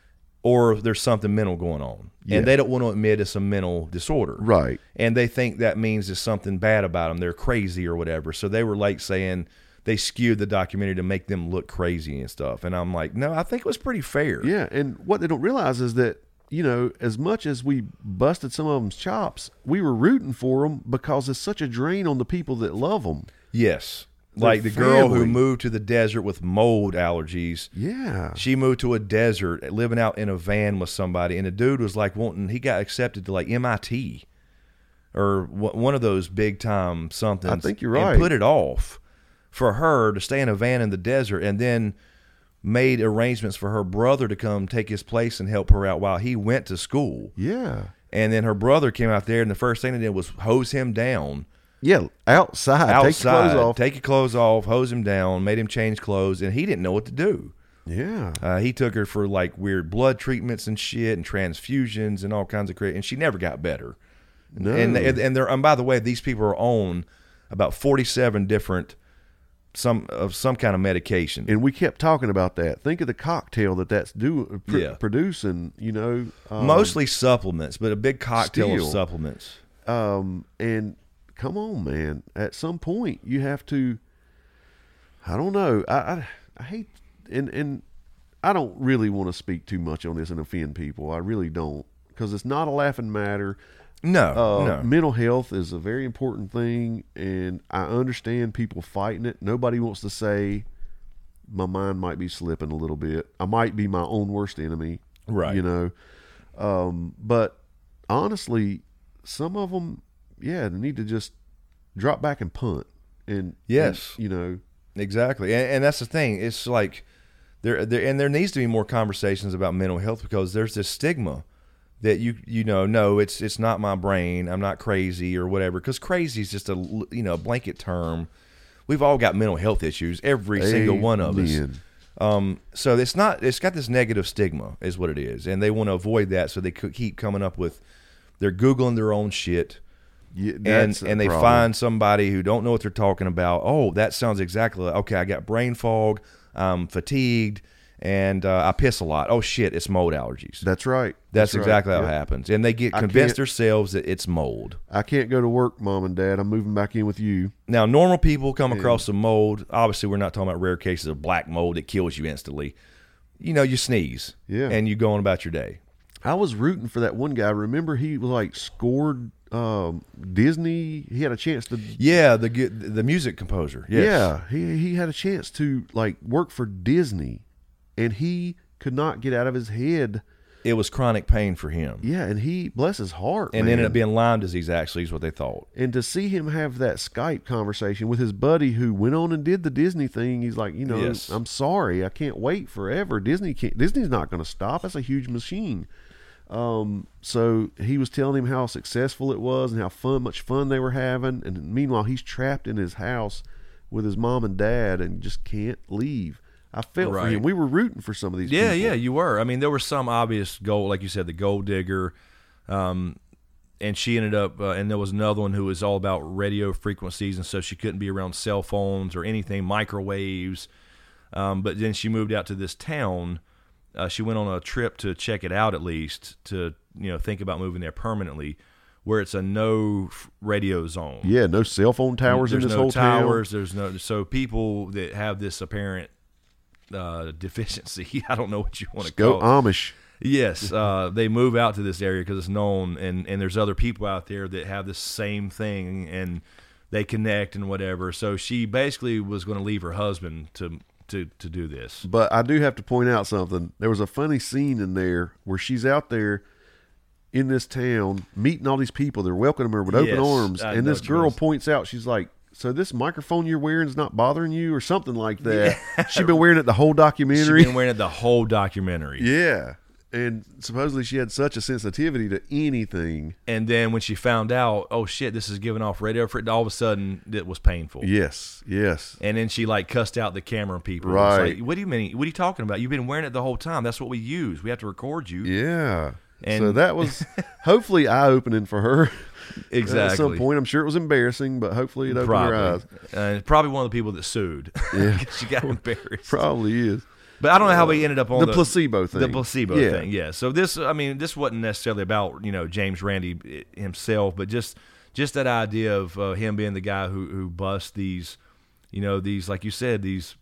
or there's something mental going on, Yeah. and they don't want to admit it's a mental disorder. Right. And they think that means there's something bad about them. They're crazy or whatever. So they were like saying they skewed the documentary to make them look crazy and stuff. And I'm like, no, I think it was pretty fair. Yeah. And what they don't realize is that, you know, as much as we busted some of them's chops, we were rooting for them because it's such a drain on the people that love them. Yes. Their Like the girl who family. moved to the desert with mold allergies. Yeah. She moved to a desert, living out in a van with somebody, and the dude was like wanting. He got accepted to like M I T or w- one of those big time somethings. I think you're and right. put it off for her to stay in a van in the desert, and then made arrangements for her brother to come take his place and help her out while he went to school. Yeah. And then her brother came out there, and the first thing they did was hose him down. Yeah. Outside. Outside, Take your clothes off. take your clothes off, hose him down, made him change clothes, and he didn't know what to do. Yeah. Uh, he took her for like weird blood treatments and shit, and transfusions and all kinds of crazy, and she never got better. No. And and and, they're, and by the way, these people are on about forty-seven different some of some kind of medication. And we kept talking about that. Think of the cocktail that that's do, pr- Yeah. producing, you know. Um, Mostly supplements, but a big cocktail Still. of supplements. Um, and come on, man. At some point, you have to. I don't know. I I, I hate and and I don't really want to speak too much on this and offend people. I really don't, because it's not a laughing matter. No, Uh, no. Mental health is a very important thing, and I understand people fighting it. Nobody wants to say my mind might be slipping a little bit. I might be my own worst enemy, Right. You know. Um, but honestly, some of them, yeah, they need to just drop back and punt. And Yes. and, you know, Exactly, and, and that's the thing. It's like there, there, and there needs to be more conversations about mental health, because there's this stigma that you, you know, no, it's it's not my brain. I'm not crazy or whatever. Because crazy is just a you know blanket term. We've all got mental health issues, every single one of us. amen. Um, so it's not. It's got this negative stigma, is what it is, and they want to avoid that. So they could keep coming up with. They're googling their own shit. Yeah, and that's a and they problem. find somebody who don't know what they're talking about. Oh, that sounds exactly like, okay, I got brain fog, I'm fatigued, and uh, I piss a lot. Oh shit, it's mold allergies. That's right. That's, right. exactly how Yeah. it happens. And they get I convinced can't- themselves that it's mold. I can't go to work, Mom and Dad. I'm moving back in with you. Now, normal people come across some mold. Obviously, we're not talking about rare cases of black mold that kills you instantly. You know, you sneeze, Yeah. and you go on about your day. I was rooting for that one guy. Remember, he was like scored um, Disney. He had a chance to. Yeah, the the music composer. Yes. Yeah, he he had a chance to like work for Disney, and he could not get out of his head. It was chronic pain for him. Yeah, and he bless his heart, And man. ended up being Lyme disease, actually, is what they thought. And to see him have that Skype conversation with his buddy who went on and did the Disney thing, he's like, you know, Yes. I'm sorry, I can't wait forever. Disney can't. Disney's not going to stop. That's a huge machine. Um, so he was telling him how successful it was and how fun, much fun they were having. And meanwhile, he's trapped in his house with his mom and dad and just can't leave. I felt for Right. him. We were rooting for some of these Yeah, people. yeah, you were. I mean, there was some obvious goal, like you said, the gold digger, um, and she ended up, uh, and there was another one who was all about radio frequencies, and so she couldn't be around cell phones or anything, microwaves. Um, but then she moved out to this town. Uh, she went on a trip to check it out, at least to you know think about moving there permanently, where it's a no f- radio zone. Yeah, no cell phone towers There's in this no whole town. towers. There's no so people that have this apparent uh, deficiency. I don't know what you want to Go call it. Amish. Yes, uh, they move out to this area because it's known, and, and there's other people out there that have the same thing, and they connect and whatever. So she basically was going to leave her husband to to to do this. But I do have to point out something. There was a funny scene in there where she's out there in this town meeting all these people. They're welcoming her with open Yes, arms. I And know this what you girl mean. points out, she's like, so this microphone you're wearing is not bothering you or something like that. She'd been wearing it the whole documentary. She's been wearing it the whole documentary. Yeah. And supposedly she had such a sensitivity to anything. And then when she found out, oh shit, this is giving off radio, for all of a sudden it was painful. Yes, yes. And then she like cussed out the camera people. Right. It's like, what do you mean? What are you talking about? You've been wearing it the whole time. That's what we use. We have to record you. Yeah. And- so that was hopefully eye-opening for her. Exactly. At some point, I'm sure it was embarrassing, but hopefully it opened Probably. her eyes. Uh, probably one of the people that sued. Yeah. she got embarrassed. Probably is. But I don't know how we ended up on The the, placebo thing. The placebo Yeah. thing, yeah. So this, I mean, this wasn't necessarily about you know James Randi himself, but just just that idea of uh, him being the guy who who busts these, you know, these like you said, these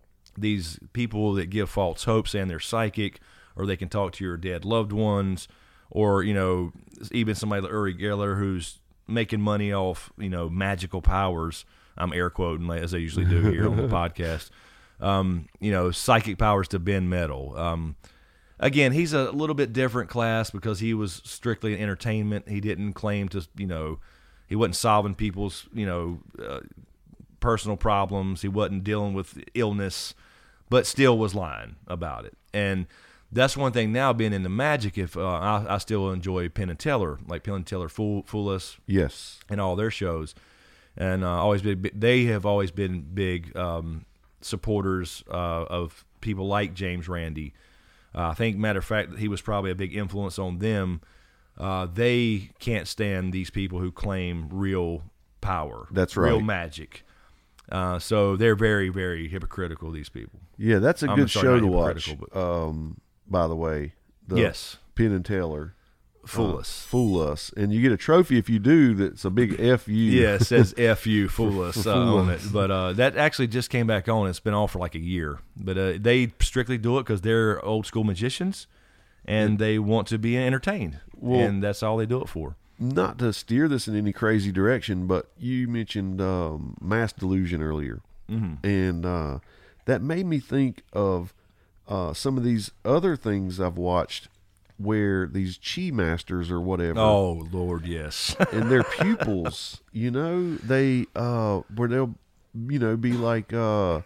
these people that give false hope, saying they're psychic or they can talk to your dead loved ones, or you know, even somebody like Uri Geller who's making money off you know magical powers. I'm air quoting as I usually do here on the podcast. Um, you know, psychic powers to bend metal. Um, again, he's a little bit different class because he was strictly entertainment. He didn't claim to, you know, he wasn't solving people's, you know, uh, personal problems. He wasn't dealing with illness, but still was lying about it. And that's one thing now being into magic. If uh, I, I still enjoy Penn and Teller, like Penn and Teller Fool, Fool Us Yes. and all their shows, and uh, always been. They have always been big um, supporters uh, of people like James Randi. Uh, I think, matter of fact, he was probably a big influence on them. Uh, they can't stand these people who claim real power. That's real right. magic. Uh, so they're very, very hypocritical, these people. Yeah, that's a I'm good sorry, show not to watch. hypocritical, Um, by the way, the Yes. Penn and Teller. Fool uh, us. Fool us. And you get a trophy if you do that's a big F U. Yeah, it says F you, fool us for uh, fool on us. it. But uh, that actually just came back on. It's been on for like a year. But uh, they strictly do it because they're old school magicians and they want to be entertained. Well- and that's all they do it for. Not to steer this in any crazy direction, but you mentioned um, mass delusion earlier. Mm-hmm. And uh, that made me think of uh, some of these other things I've watched where these chi masters or whatever, Oh, Lord, yes. and their pupils, you know, they uh, where they'll, you know, be like, uh,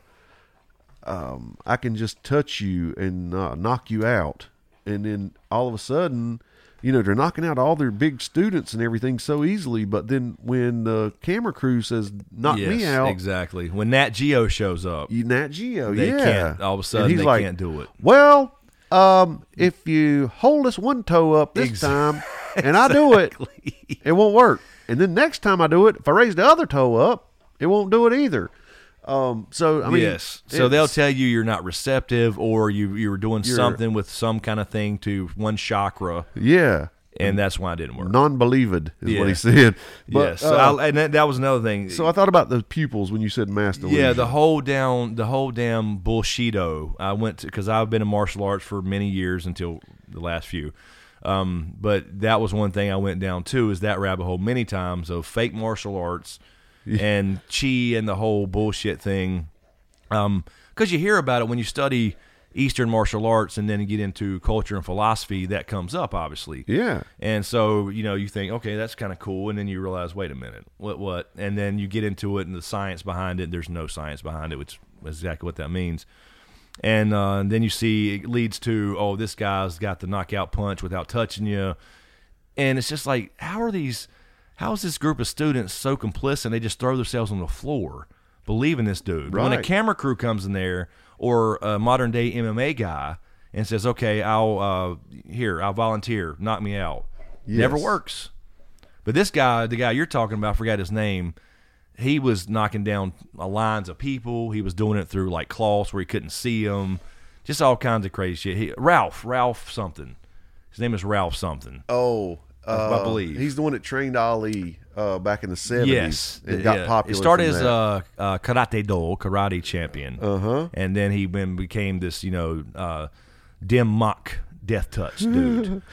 um, I can just touch you and uh, knock you out, and then all of a sudden, you know, they're knocking out all their big students and everything so easily. But then when the camera crew says, "Knock yes, me out," exactly. When Nat Geo shows up, you Nat Geo, they yeah, can't, all of a And sudden, he's they like, can't do it. Well, um, if you hold this one toe up this Ex- time, and I do it, it won't work. And then next time I do it, if I raise the other toe up, it won't do it either. Um, so I mean, yes. So they'll it's- tell you you're not receptive, or you you were doing You're- something with some kind of thing to one chakra, yeah, and that's why it didn't work. non-believed is Yeah. what he said. But, yes. So uh, I, and that, that was another thing. so I thought about the pupils when you said mass delusion. yeah, the whole down, the whole damn bullshito. I went to because I've been in martial arts for many years until the last few. Um, but that was one thing I went down to is that rabbit hole many times of fake martial arts and chi and the whole bullshit thing. Um, because you hear about it when you study Eastern martial arts and then you get into culture and philosophy, that comes up obviously. yeah, And so, you know, you think, okay, that's kind of cool. And then you realize, wait a minute, what, what? And then you get into it and the science behind it. There's no science behind it, which is exactly what that means. And, uh, and then you see it leads to, oh, this guy's got the knockout punch without touching you. And it's just like, how are these, how is this group of students so complicit? They just throw themselves on the floor, believing this dude. When a Right. camera crew comes in there or a modern day M M A guy and says, okay, I'll, uh, here, I'll volunteer, knock me out. Never Yes. works. But this guy, the guy you're talking about, I forgot his name. He was knocking down uh, lines of people. He was doing it through like cloths where he couldn't see them. Just all kinds of crazy shit. He, Ralph, Ralph something. His name is Ralph something. Oh, uh, I believe. he's the one that trained Ali uh, back in the seventies. Yes, and got yeah. popular. It started from as that. a uh, karate do, karate champion, Uh-huh. and then he then became this, you know, uh, dim mak death touch dude,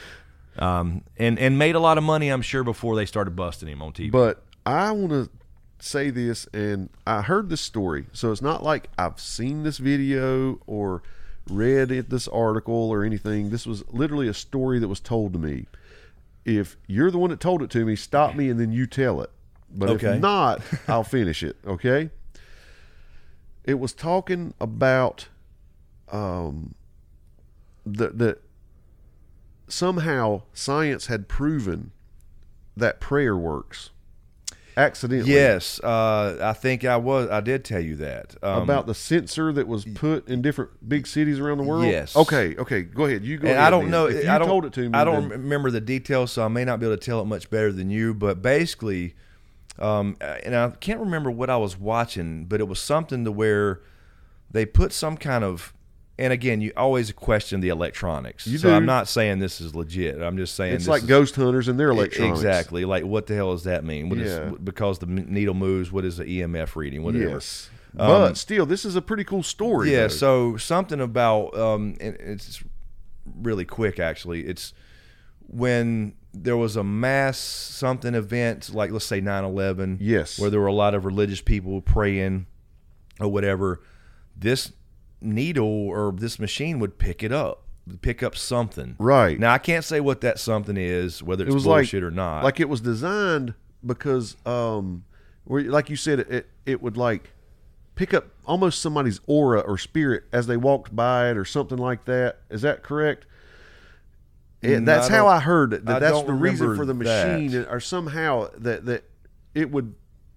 um, and and made a lot of money, I'm sure, before they started busting him on T V. But I want to say this, and I heard this story, so it's not like I've seen this video or read it, this article or anything. This was literally a story that was told to me. If you're the one that told it to me, stop me and then you tell it. But Okay. if not, I'll finish it. Okay. It was talking about um, that that somehow science had proven that prayer works accidentally. Yes, uh, I think I was. I did tell you that um, About the sensor that was put in different big cities around the world. Yes. Okay. Okay. Go ahead. You go. And ahead, I don't then. know. If you I don't, told it to me. I don't then- remember the details, so I may not be able to tell it much better than you. But basically, um, and I can't remember what I was watching, but it was something to where they put some kind of. And again, you always question the electronics. You so do. I'm not saying this is legit. I'm just saying It's this like is, ghost hunters and their electronics. Exactly. Like, what the hell does that mean? What is Yeah. because the needle moves? What is the E M F reading? Whatever. Yes. But Um, still, this is a pretty cool story. Yeah, though. so something about um, and it's really quick actually. It's when there was a mass something event, like let's say nine eleven, Yes. where there were a lot of religious people praying or whatever. This needle or this machine would pick it up, pick up something. Right. Now I can't say what that something is, whether it's it was bullshit like, or not. Like it was designed because, um, where like you said, it it would like pick up almost somebody's aura or spirit as they walked by it or something like that. Is that correct? And Mm, that's I how don't- I heard it. That I that's don't the reason for the remember machine, that. or somehow that that it would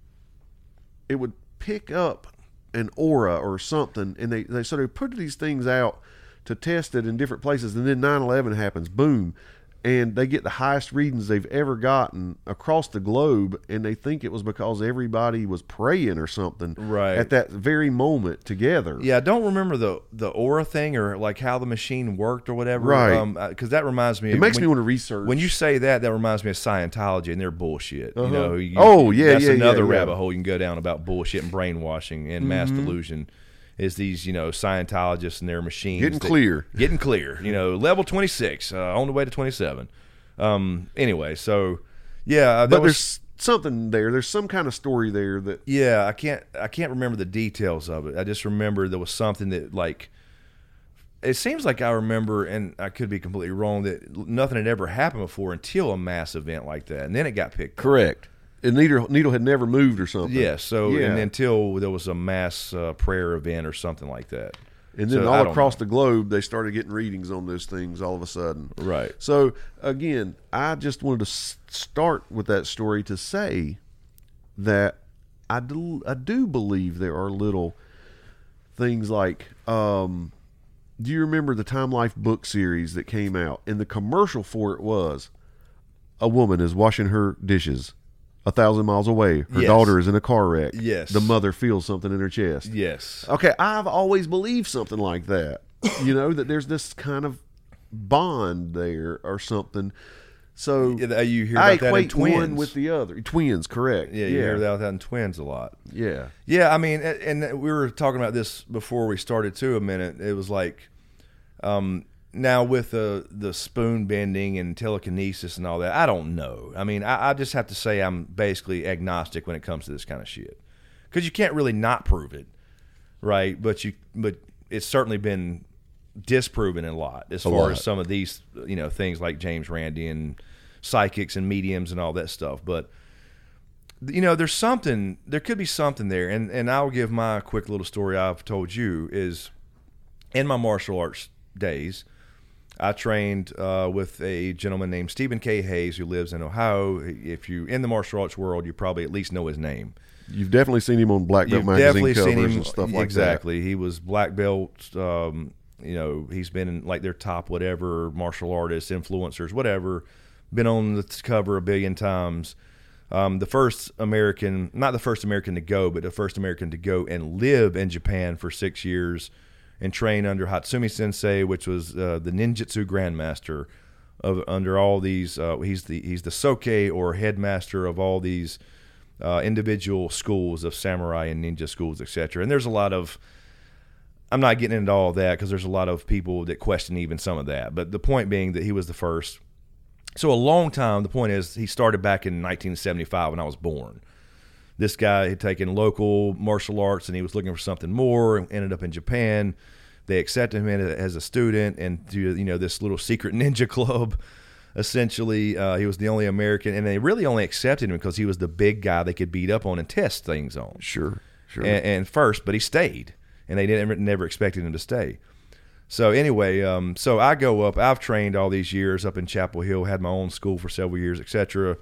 it would pick up an aura or something, and they, they so they put these things out to test it in different places, and then nine eleven happens, boom, and they get the highest readings they've ever gotten across the globe, and they think it was because everybody was praying or something Right. at that very moment together. Yeah, I don't remember the the aura thing or like how the machine worked or whatever. Right. Um, because that reminds me. It makes when, me want to research. When you say that, that reminds me of Scientology and their bullshit. Uh-huh. You know. You, Oh, yeah, that's yeah, another yeah, yeah. rabbit hole you can go down about bullshit and brainwashing and mass Mm-hmm. delusion. Is these, you know, Scientologists and their machines Getting that- clear. getting clear. You know, level twenty six uh, on the way to twenty seven. Um. Anyway, so yeah, there but was, there's something there. There's some kind of story there that yeah, I can't I can't remember the details of it. I just remember there was something that like it seems like I remember, and I could be completely wrong, that nothing had ever happened before until a mass event like that, and then it got picked up. correct. And needle needle had never moved or something. Yeah, so Yeah. and until there was a mass uh, prayer event or something like that. And then So, I all don't across know. the globe, they started getting readings on those things all of a sudden. Right. So, again, I just wanted to s- start with that story to say that I do, I do believe there are little things like, um, do you remember the Time Life book series that came out? And the commercial for it was a woman is washing her dishes a thousand miles away. Her Yes. daughter is in a car wreck. Yes. The mother feels something in her chest. Yes. Okay, I've always believed something like that. You know, that there's this kind of bond there or something. So Yeah, you hear I about that in equate twins. one with the other. Twins, correct. Yeah, you hear about that in twins a lot. Yeah. Yeah, I mean, and and we were talking about this before we started too. A minute, it was like, um, now with the the spoon bending and telekinesis and all that, I don't know. I mean, I, I just have to say I'm basically agnostic when it comes to this kind of shit, because you can't really not prove it, right? But you, but it's certainly been disproven a lot as A far lot. as some of these, you know, things like James Randi and psychics and mediums and all that stuff, but. You know, there's something, there could be something there. And, and I'll give my quick little story I've told you is in my martial arts days, I trained uh, with a gentleman named Stephen K. Hayes who lives in Ohio. If you in the martial arts world, you probably at least know his name. You've definitely seen him on Black Belt You've magazine definitely covers seen him and stuff like exactly. He was black belt. Um, you know, he's been in like their top whatever martial artists, influencers, whatever. Been on the cover a billion times. Um, the first American, not the first American to go, but the first American to go and live in Japan for six years and train under Hatsumi Sensei, which was uh, the ninjutsu grandmaster of under all these. Uh, he's the he's the soke or headmaster of all these uh, individual schools of samurai and ninja schools, et cetera. And there's a lot of, I'm not getting into all of that because there's a lot of people that question even some of that. But the point being that he was the first. So a long time, the point is he started back in nineteen seventy-five when I was born. This guy had taken local martial arts and he was looking for something more and ended up in Japan. They accepted him as a student and to, you know, this little secret ninja club. Essentially, uh, he was the only American, and they really only accepted him because he was the big guy they could beat up on and test things on. that. Sure, sure. And, and first, but he stayed, and they didn't never expected him to stay. So anyway, um, so I go up. I've trained all these years up in Chapel Hill, had my own school for several years, et cetera.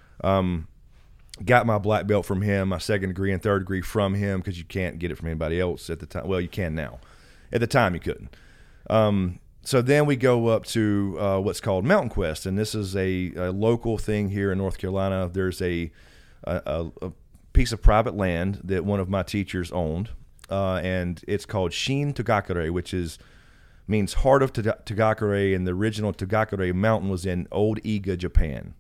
Um, got my black belt from him, my second degree and third degree from him because you can't get it from anybody else at the time. Well, you can now. At the time, you couldn't. Um, so then we go up to uh, what's called Mountain Quest, and this is a, a local thing here in North Carolina. There's a, a, a piece of private land that one of my teachers owned, uh, and it's called Shin Togakure, which is means Heart of Togakure, and the original Togakure mountain was in Old Iga, Japan.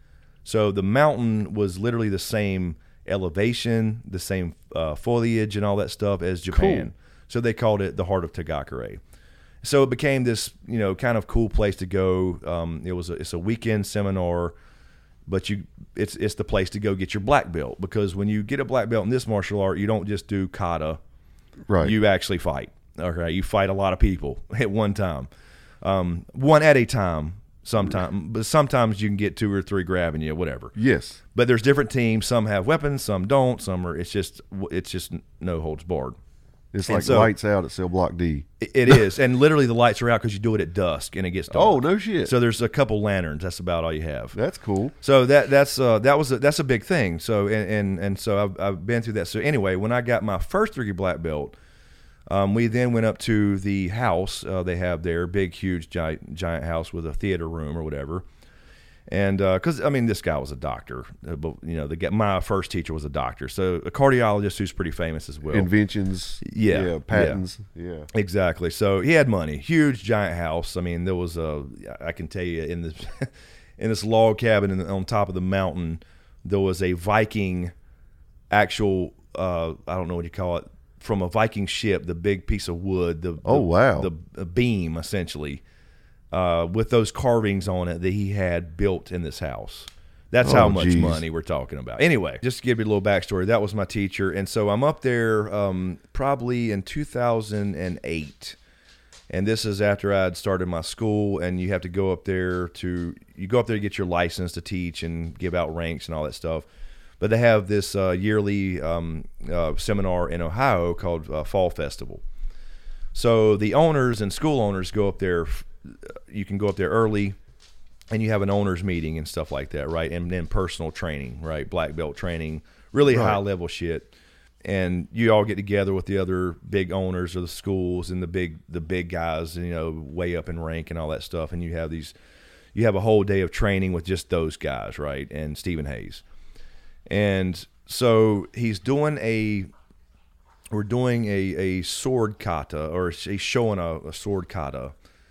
So the mountain was literally the same elevation, the same uh, foliage and all that stuff as Japan. Cool. So they called it the Heart of Togakure. So it became this, you know, kind of cool place to go. Um, it was a, it's a weekend seminar, but you it's it's the place to go get your black belt, because when you get a black belt in this martial art, you don't just do kata. Right. You actually fight. Okay, you fight a lot of people at one time, um, one at a time. Sometimes, but sometimes you can get two or three grabbing you, whatever. Yes. But there's different teams. Some have weapons, some don't. Some are. It's just it's just no holds barred. It's And like so- lights out at Cell Block D. It, it is, and literally the lights are out because you do it at dusk and it gets dark. Oh, no shit. So there's a couple lanterns. That's about all you have. That's cool. So that that's uh, that was a, that's a big thing. So and and, and so I've, I've been through that. So anyway, when I got my first degree black belt, Um, we then went up to the house uh, they have there, big, huge, giant, giant house with a theater room or whatever. And because uh, I mean, this guy was a doctor, uh, but you know, the my first teacher was a doctor, so a cardiologist who's pretty famous as well. Inventions, yeah, yeah patents, yeah. yeah, exactly. So he had money, huge, giant house. I mean, there was a, I can tell you, in this in this log cabin in, on top of the mountain, there was a Viking actual, uh, I don't know what you call it, from a Viking ship, the big piece of wood, the oh the, wow, the, the beam essentially. Uh, with those carvings on it that he had built in this house. That's oh, how much geez. money we're talking about. Anyway, just to give you a little backstory, that was my teacher. And so I'm up there um, probably in two thousand eight. And this is after I'd started my school, and you have to go up there to, you go up there to get your license to teach and give out ranks and all that stuff. But they have this uh, yearly um, uh, seminar in Ohio called uh, Fall Festival. So the owners and school owners go up there. You can go up there early, and you have an owners meeting and stuff like that, right? And then personal training, right? Black belt training, really right. high level shit. And you all get together with the other big owners of the schools and the big the big guys, you know, way up in rank and all that stuff. And you have these, you have a whole day of training with just those guys, right? And Stephen Hayes. And so he's doing a, we're doing a, a sword kata, or he's showing a, a sword kata.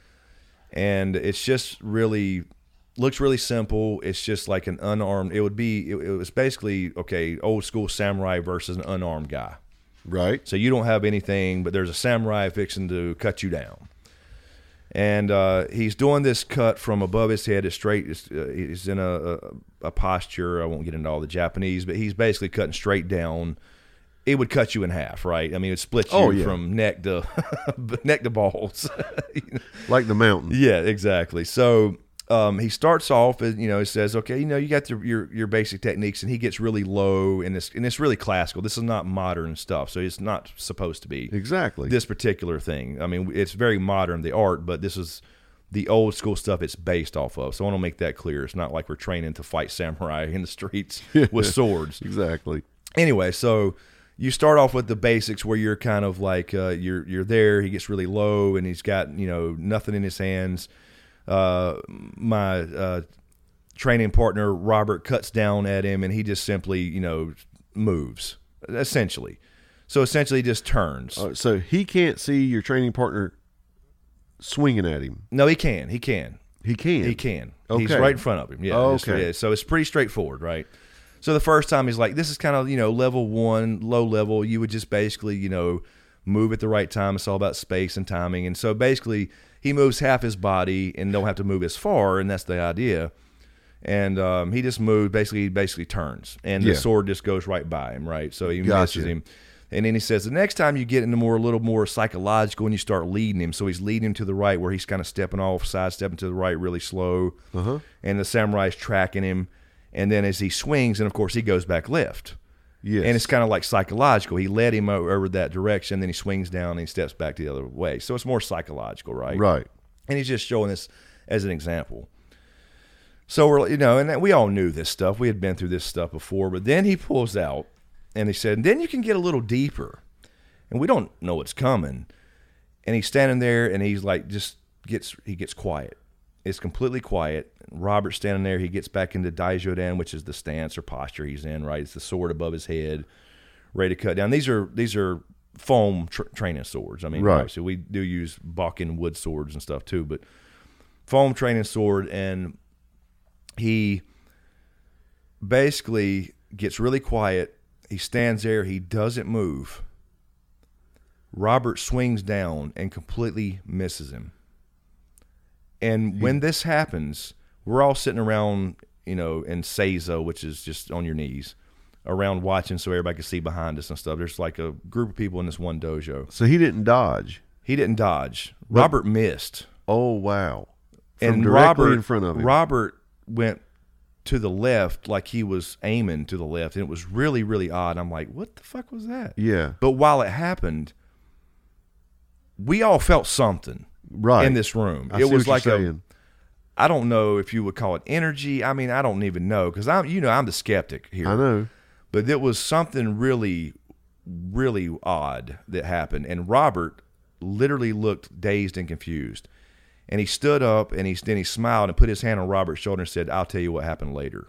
And it's just really, looks really simple. It's just like an unarmed, it would be, it, it was basically, okay, old school samurai versus an unarmed guy. Right. So you don't have anything, but there's a samurai fixing to cut you down. And uh, he's doing this cut from above his head. It's straight, it's, uh, he's in a, a, a posture, I won't get into all the Japanese, but he's basically cutting straight down. It would cut you in half, right? I mean, it would split you oh, yeah. from neck to neck to balls. Like the mountain. Yeah, exactly. So um, he starts off, and you know, he says, "Okay, you know, you got the, your your basic techniques," and he gets really low, and it's and it's really classical. This is not modern stuff, so it's not supposed to be exactly this particular thing. I mean, it's very modern, the art, but this is the old school stuff it's based off of. So I want to make that clear. It's not like we're training to fight samurai in the streets with swords. Exactly. Anyway, so you start off with the basics where you're kind of like uh, you're you're there. He gets really low, and he's got you know nothing in his hands. Uh, my uh, training partner Robert cuts down at him, and he just simply you know moves essentially. So essentially, he just turns. Uh, so he can't see your training partner swinging at him. No, he can. He can. He can. He can. Okay. He's right in front of him. Yeah. Oh, just- okay. yeah. So it's pretty straightforward, right? So the first time he's like, this is kind of, you know, level one, low level. You would just basically, you know, move at the right time. It's all about space and timing. And so basically he moves half his body and don't have to move as far. And that's the idea. And um, he just moves, basically, he basically turns. And the Yeah. sword just goes right by him, right? So he Gotcha. misses him. And then he says, the next time you get into more, a little more psychological and you start leading him. So he's leading him to the right where he's kind of stepping off, sidestepping to the right really slow. Uh-huh. And the samurai's tracking him. And then as he swings, and of course he goes back left. Yes. And it's kind of like psychological. He led him over, over that direction, then he swings down and he steps back the other way. So it's more psychological, right? Right. And he's just showing this as an example. So we're, you know, and we all knew this stuff. We had been through this stuff before. But then he pulls out, and he said, and then you can get a little deeper. And we don't know what's coming. And he's standing there, and he's like, just gets, he gets quiet. It's completely quiet. Robert's standing there. He gets back into Daijodan, which is the stance or posture he's in, right? It's the sword above his head, ready to cut down. These are these are foam tr- training swords. I mean, right. obviously we do use Bakken wood swords and stuff too, but foam training sword. And he basically gets really quiet. He stands there. He doesn't move. Robert swings down and completely misses him. And when this happens, we're all sitting around, you know, in Seizo, which is just on your knees, around watching so everybody can see behind us and stuff. There's like a group of people in this one dojo. So he didn't dodge. He didn't dodge. But- Robert missed. Oh, wow. From And directly Robert, in front of him. Robert went to the left like he was aiming to the left. And it was really, really odd. I'm like, what the fuck was that? Yeah. But while it happened, we all felt something. Right. In this room. I it see was what like you're a, saying. I don't know if you would call it energy. I mean, I don't even know because I'm, you know, I'm the skeptic here. I know. But it was something really really odd that happened. And Robert literally looked dazed and confused. And he stood up and he then he smiled and put his hand on Robert's shoulder and said, "I'll tell you what happened later."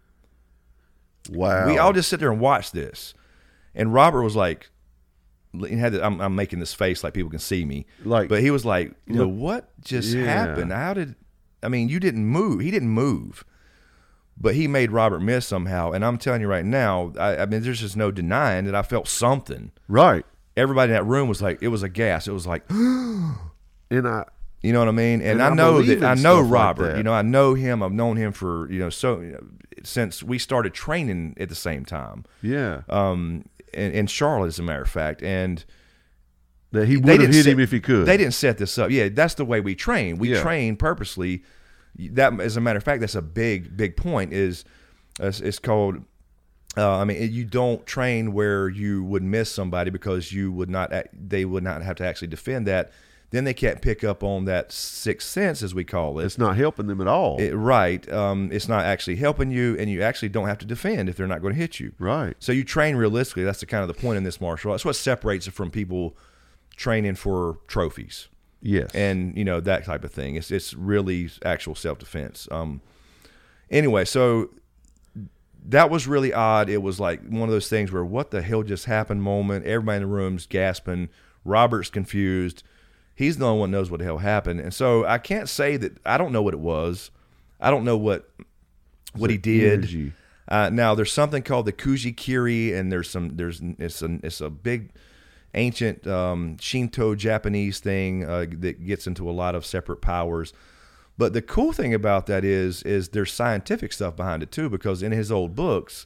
Wow. We all just sit there and watch this. And Robert was like, he had to, I'm, I'm making this face like people can see me. Like, but he was like, you know, look, what just yeah. happened? How did, I mean, you didn't move. He didn't move. But he made Robert miss somehow. And I'm telling you right now, I, I mean, there's just no denying that I felt something. Right. Everybody in that room was like, it was a gas. It was like, and I, you know what I mean? And, and I I know believe that I in know stuff like Robert. that. You know, I know him. I've known him for, you know, so you know, since we started training at the same time. yeah. Um, in, in Charlotte, as a matter of fact. And That he they would have didn't hit set- him if he could. They didn't set this up. Yeah, that's the way we train. We Yeah. train purposely. That, as a matter of fact, that's a big, big point. Is uh, it's called. Uh, I mean, it, you don't train where you would miss somebody because you would not. act- They would not have to actually defend that. Then they can't pick up on that sixth sense, as we call it. It's not helping them at all. It, right. Um, it's not actually helping you, and you actually don't have to defend if they're not going to hit you. right. So you train realistically. That's the kind of the point in this martial art. That's what separates it from people training for trophies Yes. and you know that type of thing. It's it's really actual self defense. Um. Anyway, so that was really odd. It was like one of those things where what the hell just happened moment. Everybody in the room's gasping. Robert's confused. He's the only one who knows what the hell happened. And so I can't say that I don't know what it was. I don't know what what he did. Energy. Uh, now there's something called the Kuji Kiri, and there's some there's it's a it's a big ancient um, Shinto Japanese thing uh, that gets into a lot of separate powers. But the cool thing about that is is there's scientific stuff behind it too, because in his old books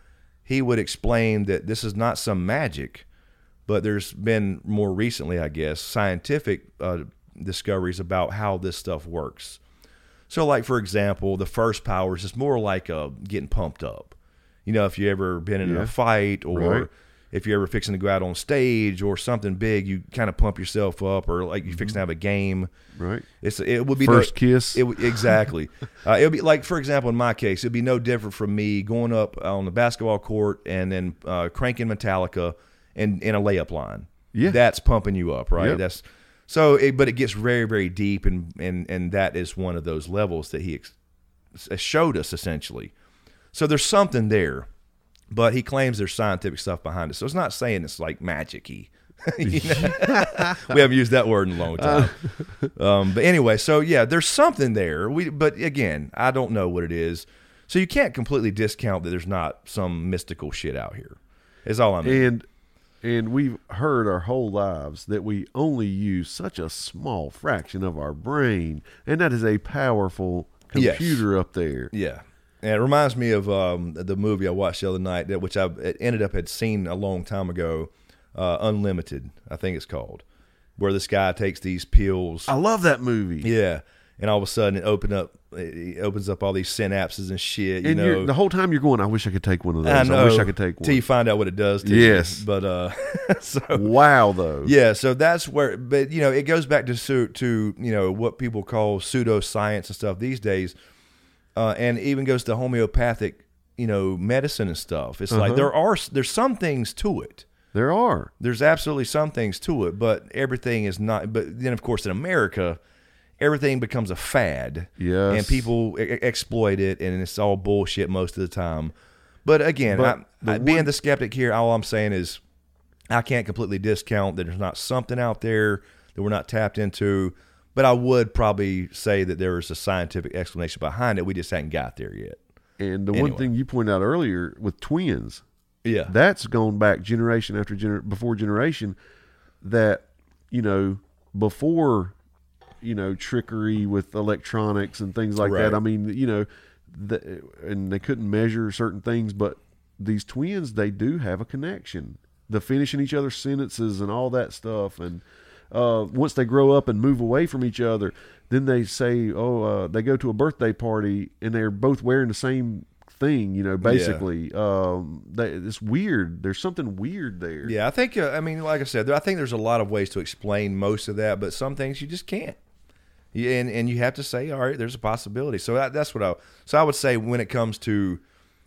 he would explain that this is not some magic. But there's been more recently, I guess, scientific uh, discoveries about how this stuff works. So, like, for example, the first power is just more like uh, getting pumped up. You know, if you ever been in Yeah. a fight or Right. if you're ever fixing to go out on stage or something big, you kind of pump yourself up, or like you're fixing to have a game. Right. It's It would be First no, kiss. It, would- exactly. uh, it would be like, for example, in my case, it would be no different from me going up on the basketball court and then uh, cranking Metallica in, in a layup line. Yeah. That's pumping you up, right? Yep. That's so, it, but it gets very, very deep, and, and, and that is one of those levels that he ex- showed us, essentially. So there's something there, but he claims there's scientific stuff behind it. So it's not saying it's like magic-y. You know? We haven't used that word in a long time. Um, but anyway, so yeah, there's something there. We, but again, I don't know what it is. So you can't completely discount that there's not some mystical shit out here. Is all I'm mean. And and we've heard our whole lives that we only use such a small fraction of our brain, and that is a powerful Yes. computer up there. Yeah. And it reminds me of um, the movie I watched the other night, that which I ended up had seen a long time ago, uh, Unlimited, I think it's called, where this guy takes these pills. I love that movie. Yeah. And all of a sudden it open up, it opens up all these synapses and shit. You And know, you're, the whole time you're going, I wish I could take one of those. I I, know. wish I could take Till you one. find out what it does to Yes. you. But uh, so Wow, though. yeah, so that's where, but you know, it goes back to su- to you know what people call pseudoscience and stuff these days, uh, and even goes to homeopathic, you know, medicine and stuff. It's like Uh-huh. there are there's some things to it. There are. There's absolutely some things to it, but everything is not. But then, of course, in America, everything becomes a fad. Yes. And people e- e- exploit it, and it's all bullshit most of the time. But again, But I, the I, being one- the skeptic here, all I'm saying is I can't completely discount that there's not something out there that we're not tapped into. But I would probably say that there is a scientific explanation behind it. We just hadn't got there yet. And the Anyway. one thing you pointed out earlier with twins, Yeah. that's gone back generation after gener- before generation, that, you know, before, you know, trickery with electronics and things like Right. that. I mean, you know, the, and they couldn't measure certain things, but these twins, they do have a connection. The finishing each other's sentences and all that stuff. And uh, once they grow up and move away from each other, then they say, oh, uh, they go to a birthday party and they're both wearing the same thing, you know, basically. Um, they, it's weird. There's something weird there. Yeah, I think, uh, I mean, like I said, I think there's a lot of ways to explain most of that, but some things you just can't. Yeah, and, and you have to say, all right, there's a possibility. So that, that's what I, so I would say when it comes to,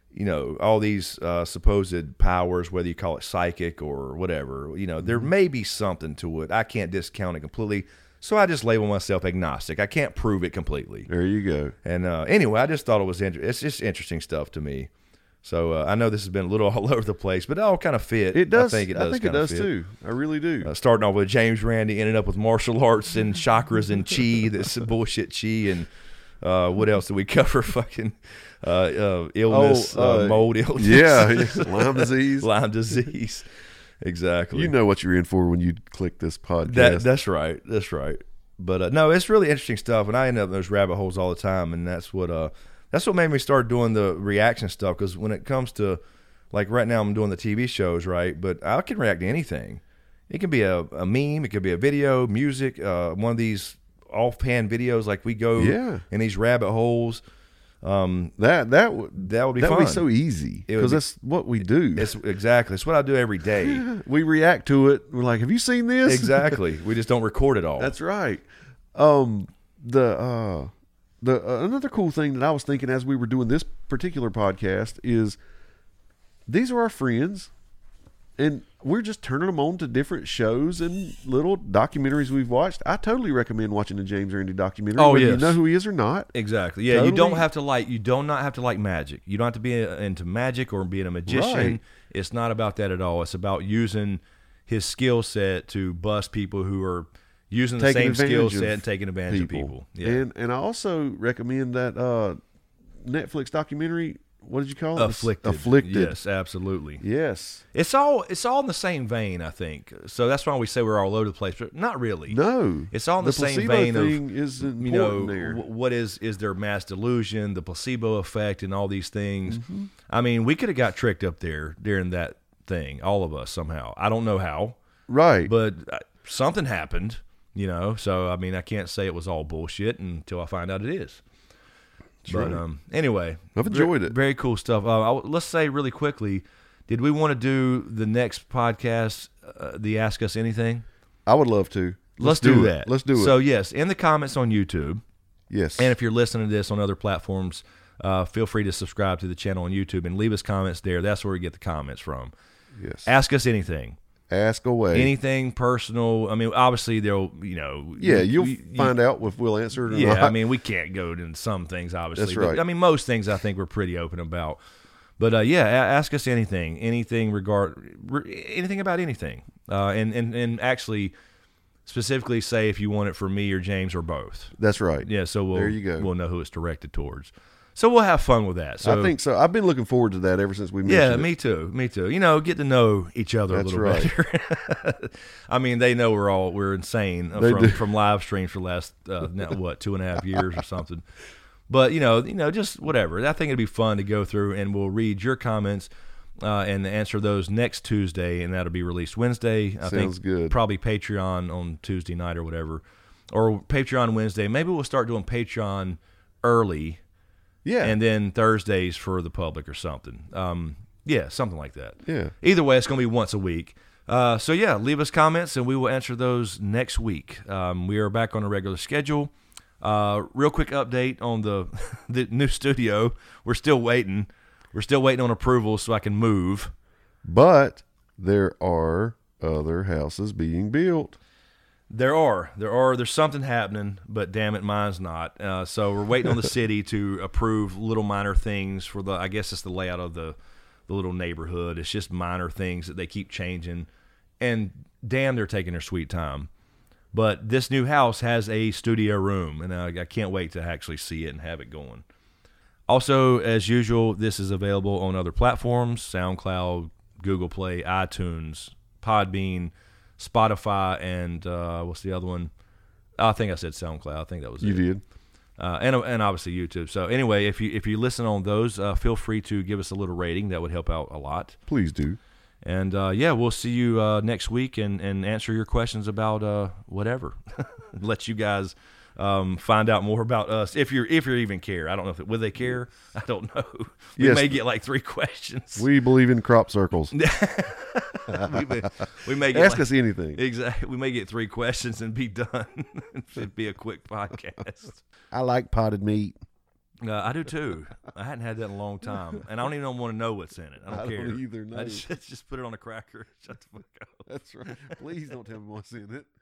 you know, all these uh, supposed powers, whether you call it psychic or whatever, you know, there may be something to it. I can't discount it completely. So I just label myself agnostic. I can't prove it completely. There you go. And uh, anyway, I just thought it was inter- it's just interesting stuff to me. So uh, I know this has been a little all over the place, but it all kind of fit. It does. I think it does, I think it does fit. too. I really do. Uh, starting off with James Randi, ended up with martial arts and chakras and chi. This bullshit chi. And uh, what else did we cover? Fucking uh, uh, illness, oh, uh, uh, mold illness. Yeah, Lyme disease. Lyme disease. Exactly. You know what you're in for when you click this podcast. That, that's right. That's right. But uh, no, it's really interesting stuff, and I end up in those rabbit holes all the time, and that's what uh, that's what made me start doing the reaction stuff. Because when it comes to, like right now, I'm doing the T V shows, right? But I can react to anything. It can be a, a meme, it could be a video, music, uh, one of these offhand videos, like we go yeah. in these rabbit holes. Um, that that would that would be that fun. would be so easy because that's what we do. It's exactly. It's what I do every day. We react to it. We're like, "Have you seen this?" Exactly. We just don't record it all. That's right. Um, the uh, the uh, another cool thing that I was thinking as we were doing this particular podcast is these are our friends, and we're just turning them on to different shows and little documentaries we've watched. I totally recommend watching the James Randi documentary. Oh, whether yes. you know who he is or not. Exactly. Yeah, Totally. you don't have to like you do not have to like magic. You don't have to be into magic or being a magician. Right. It's not about that at all. It's about using his skill set to bust people who are using the Taking same skill advantage of set and taking advantage people. of people. Yeah. And and I also recommend that uh, Netflix documentary. What did you call it? Afflicted. Afflicted. Yes, absolutely. Yes. It's all it's all in the same vein, I think. So that's why we say we're all over the place, but not really. No. It's all in the, the same placebo vein thing of is important you know there. w- what is is there mass delusion, the placebo effect, and all these things. Mm-hmm. I mean, we could have got tricked up there during that thing, all of us somehow. I don't know how, Right. but uh, something happened, you know. So I mean, I can't say it was all bullshit until I find out it is. But right. um, anyway, I've enjoyed very, it. Very cool stuff. Uh, I, let's say really quickly, did we want to do the next podcast, uh, the Ask Us Anything? I would love to. Let's, Let's do, do it. that. Let's do it. So yes, in the comments on YouTube, Yes. and if you're listening to this on other platforms, uh, feel free to subscribe to the channel on YouTube and leave us comments there. That's where we get the comments from. Yes. Ask us anything. Ask away. Anything personal. I mean, obviously they'll, you know. Yeah, you, you'll you, find out if we'll answer it or Yeah, not. I mean, we can't go into some things, obviously. That's right. But, I mean, most things I think we're pretty open about. But uh, yeah, a- ask us anything, anything regard, re- anything about anything, uh, and and and actually specifically say if you want it for me or James or both. That's right. Yeah, so we'll There you go. we'll know who it's directed towards. So we'll have fun with that. So I think so. I've been looking forward to that ever since we yeah, mentioned it. me too, me too. You know, get to know each other That's a little right. better. I mean, they know we're all we're insane uh, They from do. from live streams for the last uh, now, what two and a half years or something. But you know, you know, just whatever. I think it'd be fun to go through, and we'll read your comments uh, and answer those next Tuesday, and that'll be released Wednesday. I Sounds think good. Probably Patreon on Tuesday night or whatever, or Patreon Wednesday. Maybe we'll start doing Patreon early. Yeah. And then Thursdays for the public or something. Um, yeah, something like that. Yeah. Either way, it's going to be once a week. Uh, so, yeah, leave us comments, and we will answer those next week. Um, we are back on a regular schedule. Uh, real quick update on the the new studio. We're still waiting. We're still waiting on approval so I can move. But there are other houses being built. There are, there are, there's something happening, but damn it, mine's not. Uh, so we're waiting on the city to approve little minor things for the, I guess it's the layout of the, the little neighborhood. It's just minor things that they keep changing, and damn, they're taking their sweet time. But this new house has a studio room, and I, I can't wait to actually see it and have it going. Also, as usual, this is available on other platforms: SoundCloud, Google Play, iTunes, Podbean, Spotify, and uh, what's the other one? I think I said SoundCloud. I think that was You it. did. Uh, and and obviously YouTube. So anyway, if you if you listen on those, uh, feel free to give us a little rating. That would help out a lot. Please do. And uh, yeah, we'll see you uh, next week and, and answer your questions about uh, whatever. Let you guys um, find out more about us if you're if you even care. I don't know if it, would they care. I don't know. We Yes. may get like three questions. We believe in crop circles. we, may, we may get Ask like, us anything. exactly. We may get three questions and be done. It'd be a quick podcast. I like potted meat. Uh, I do too. I hadn't had that in a long time, and I don't even want to know what's in it. I don't I care. don't either know. I just, just put it on a cracker. Shut the fuck up. That's right. Please don't tell me what's in it.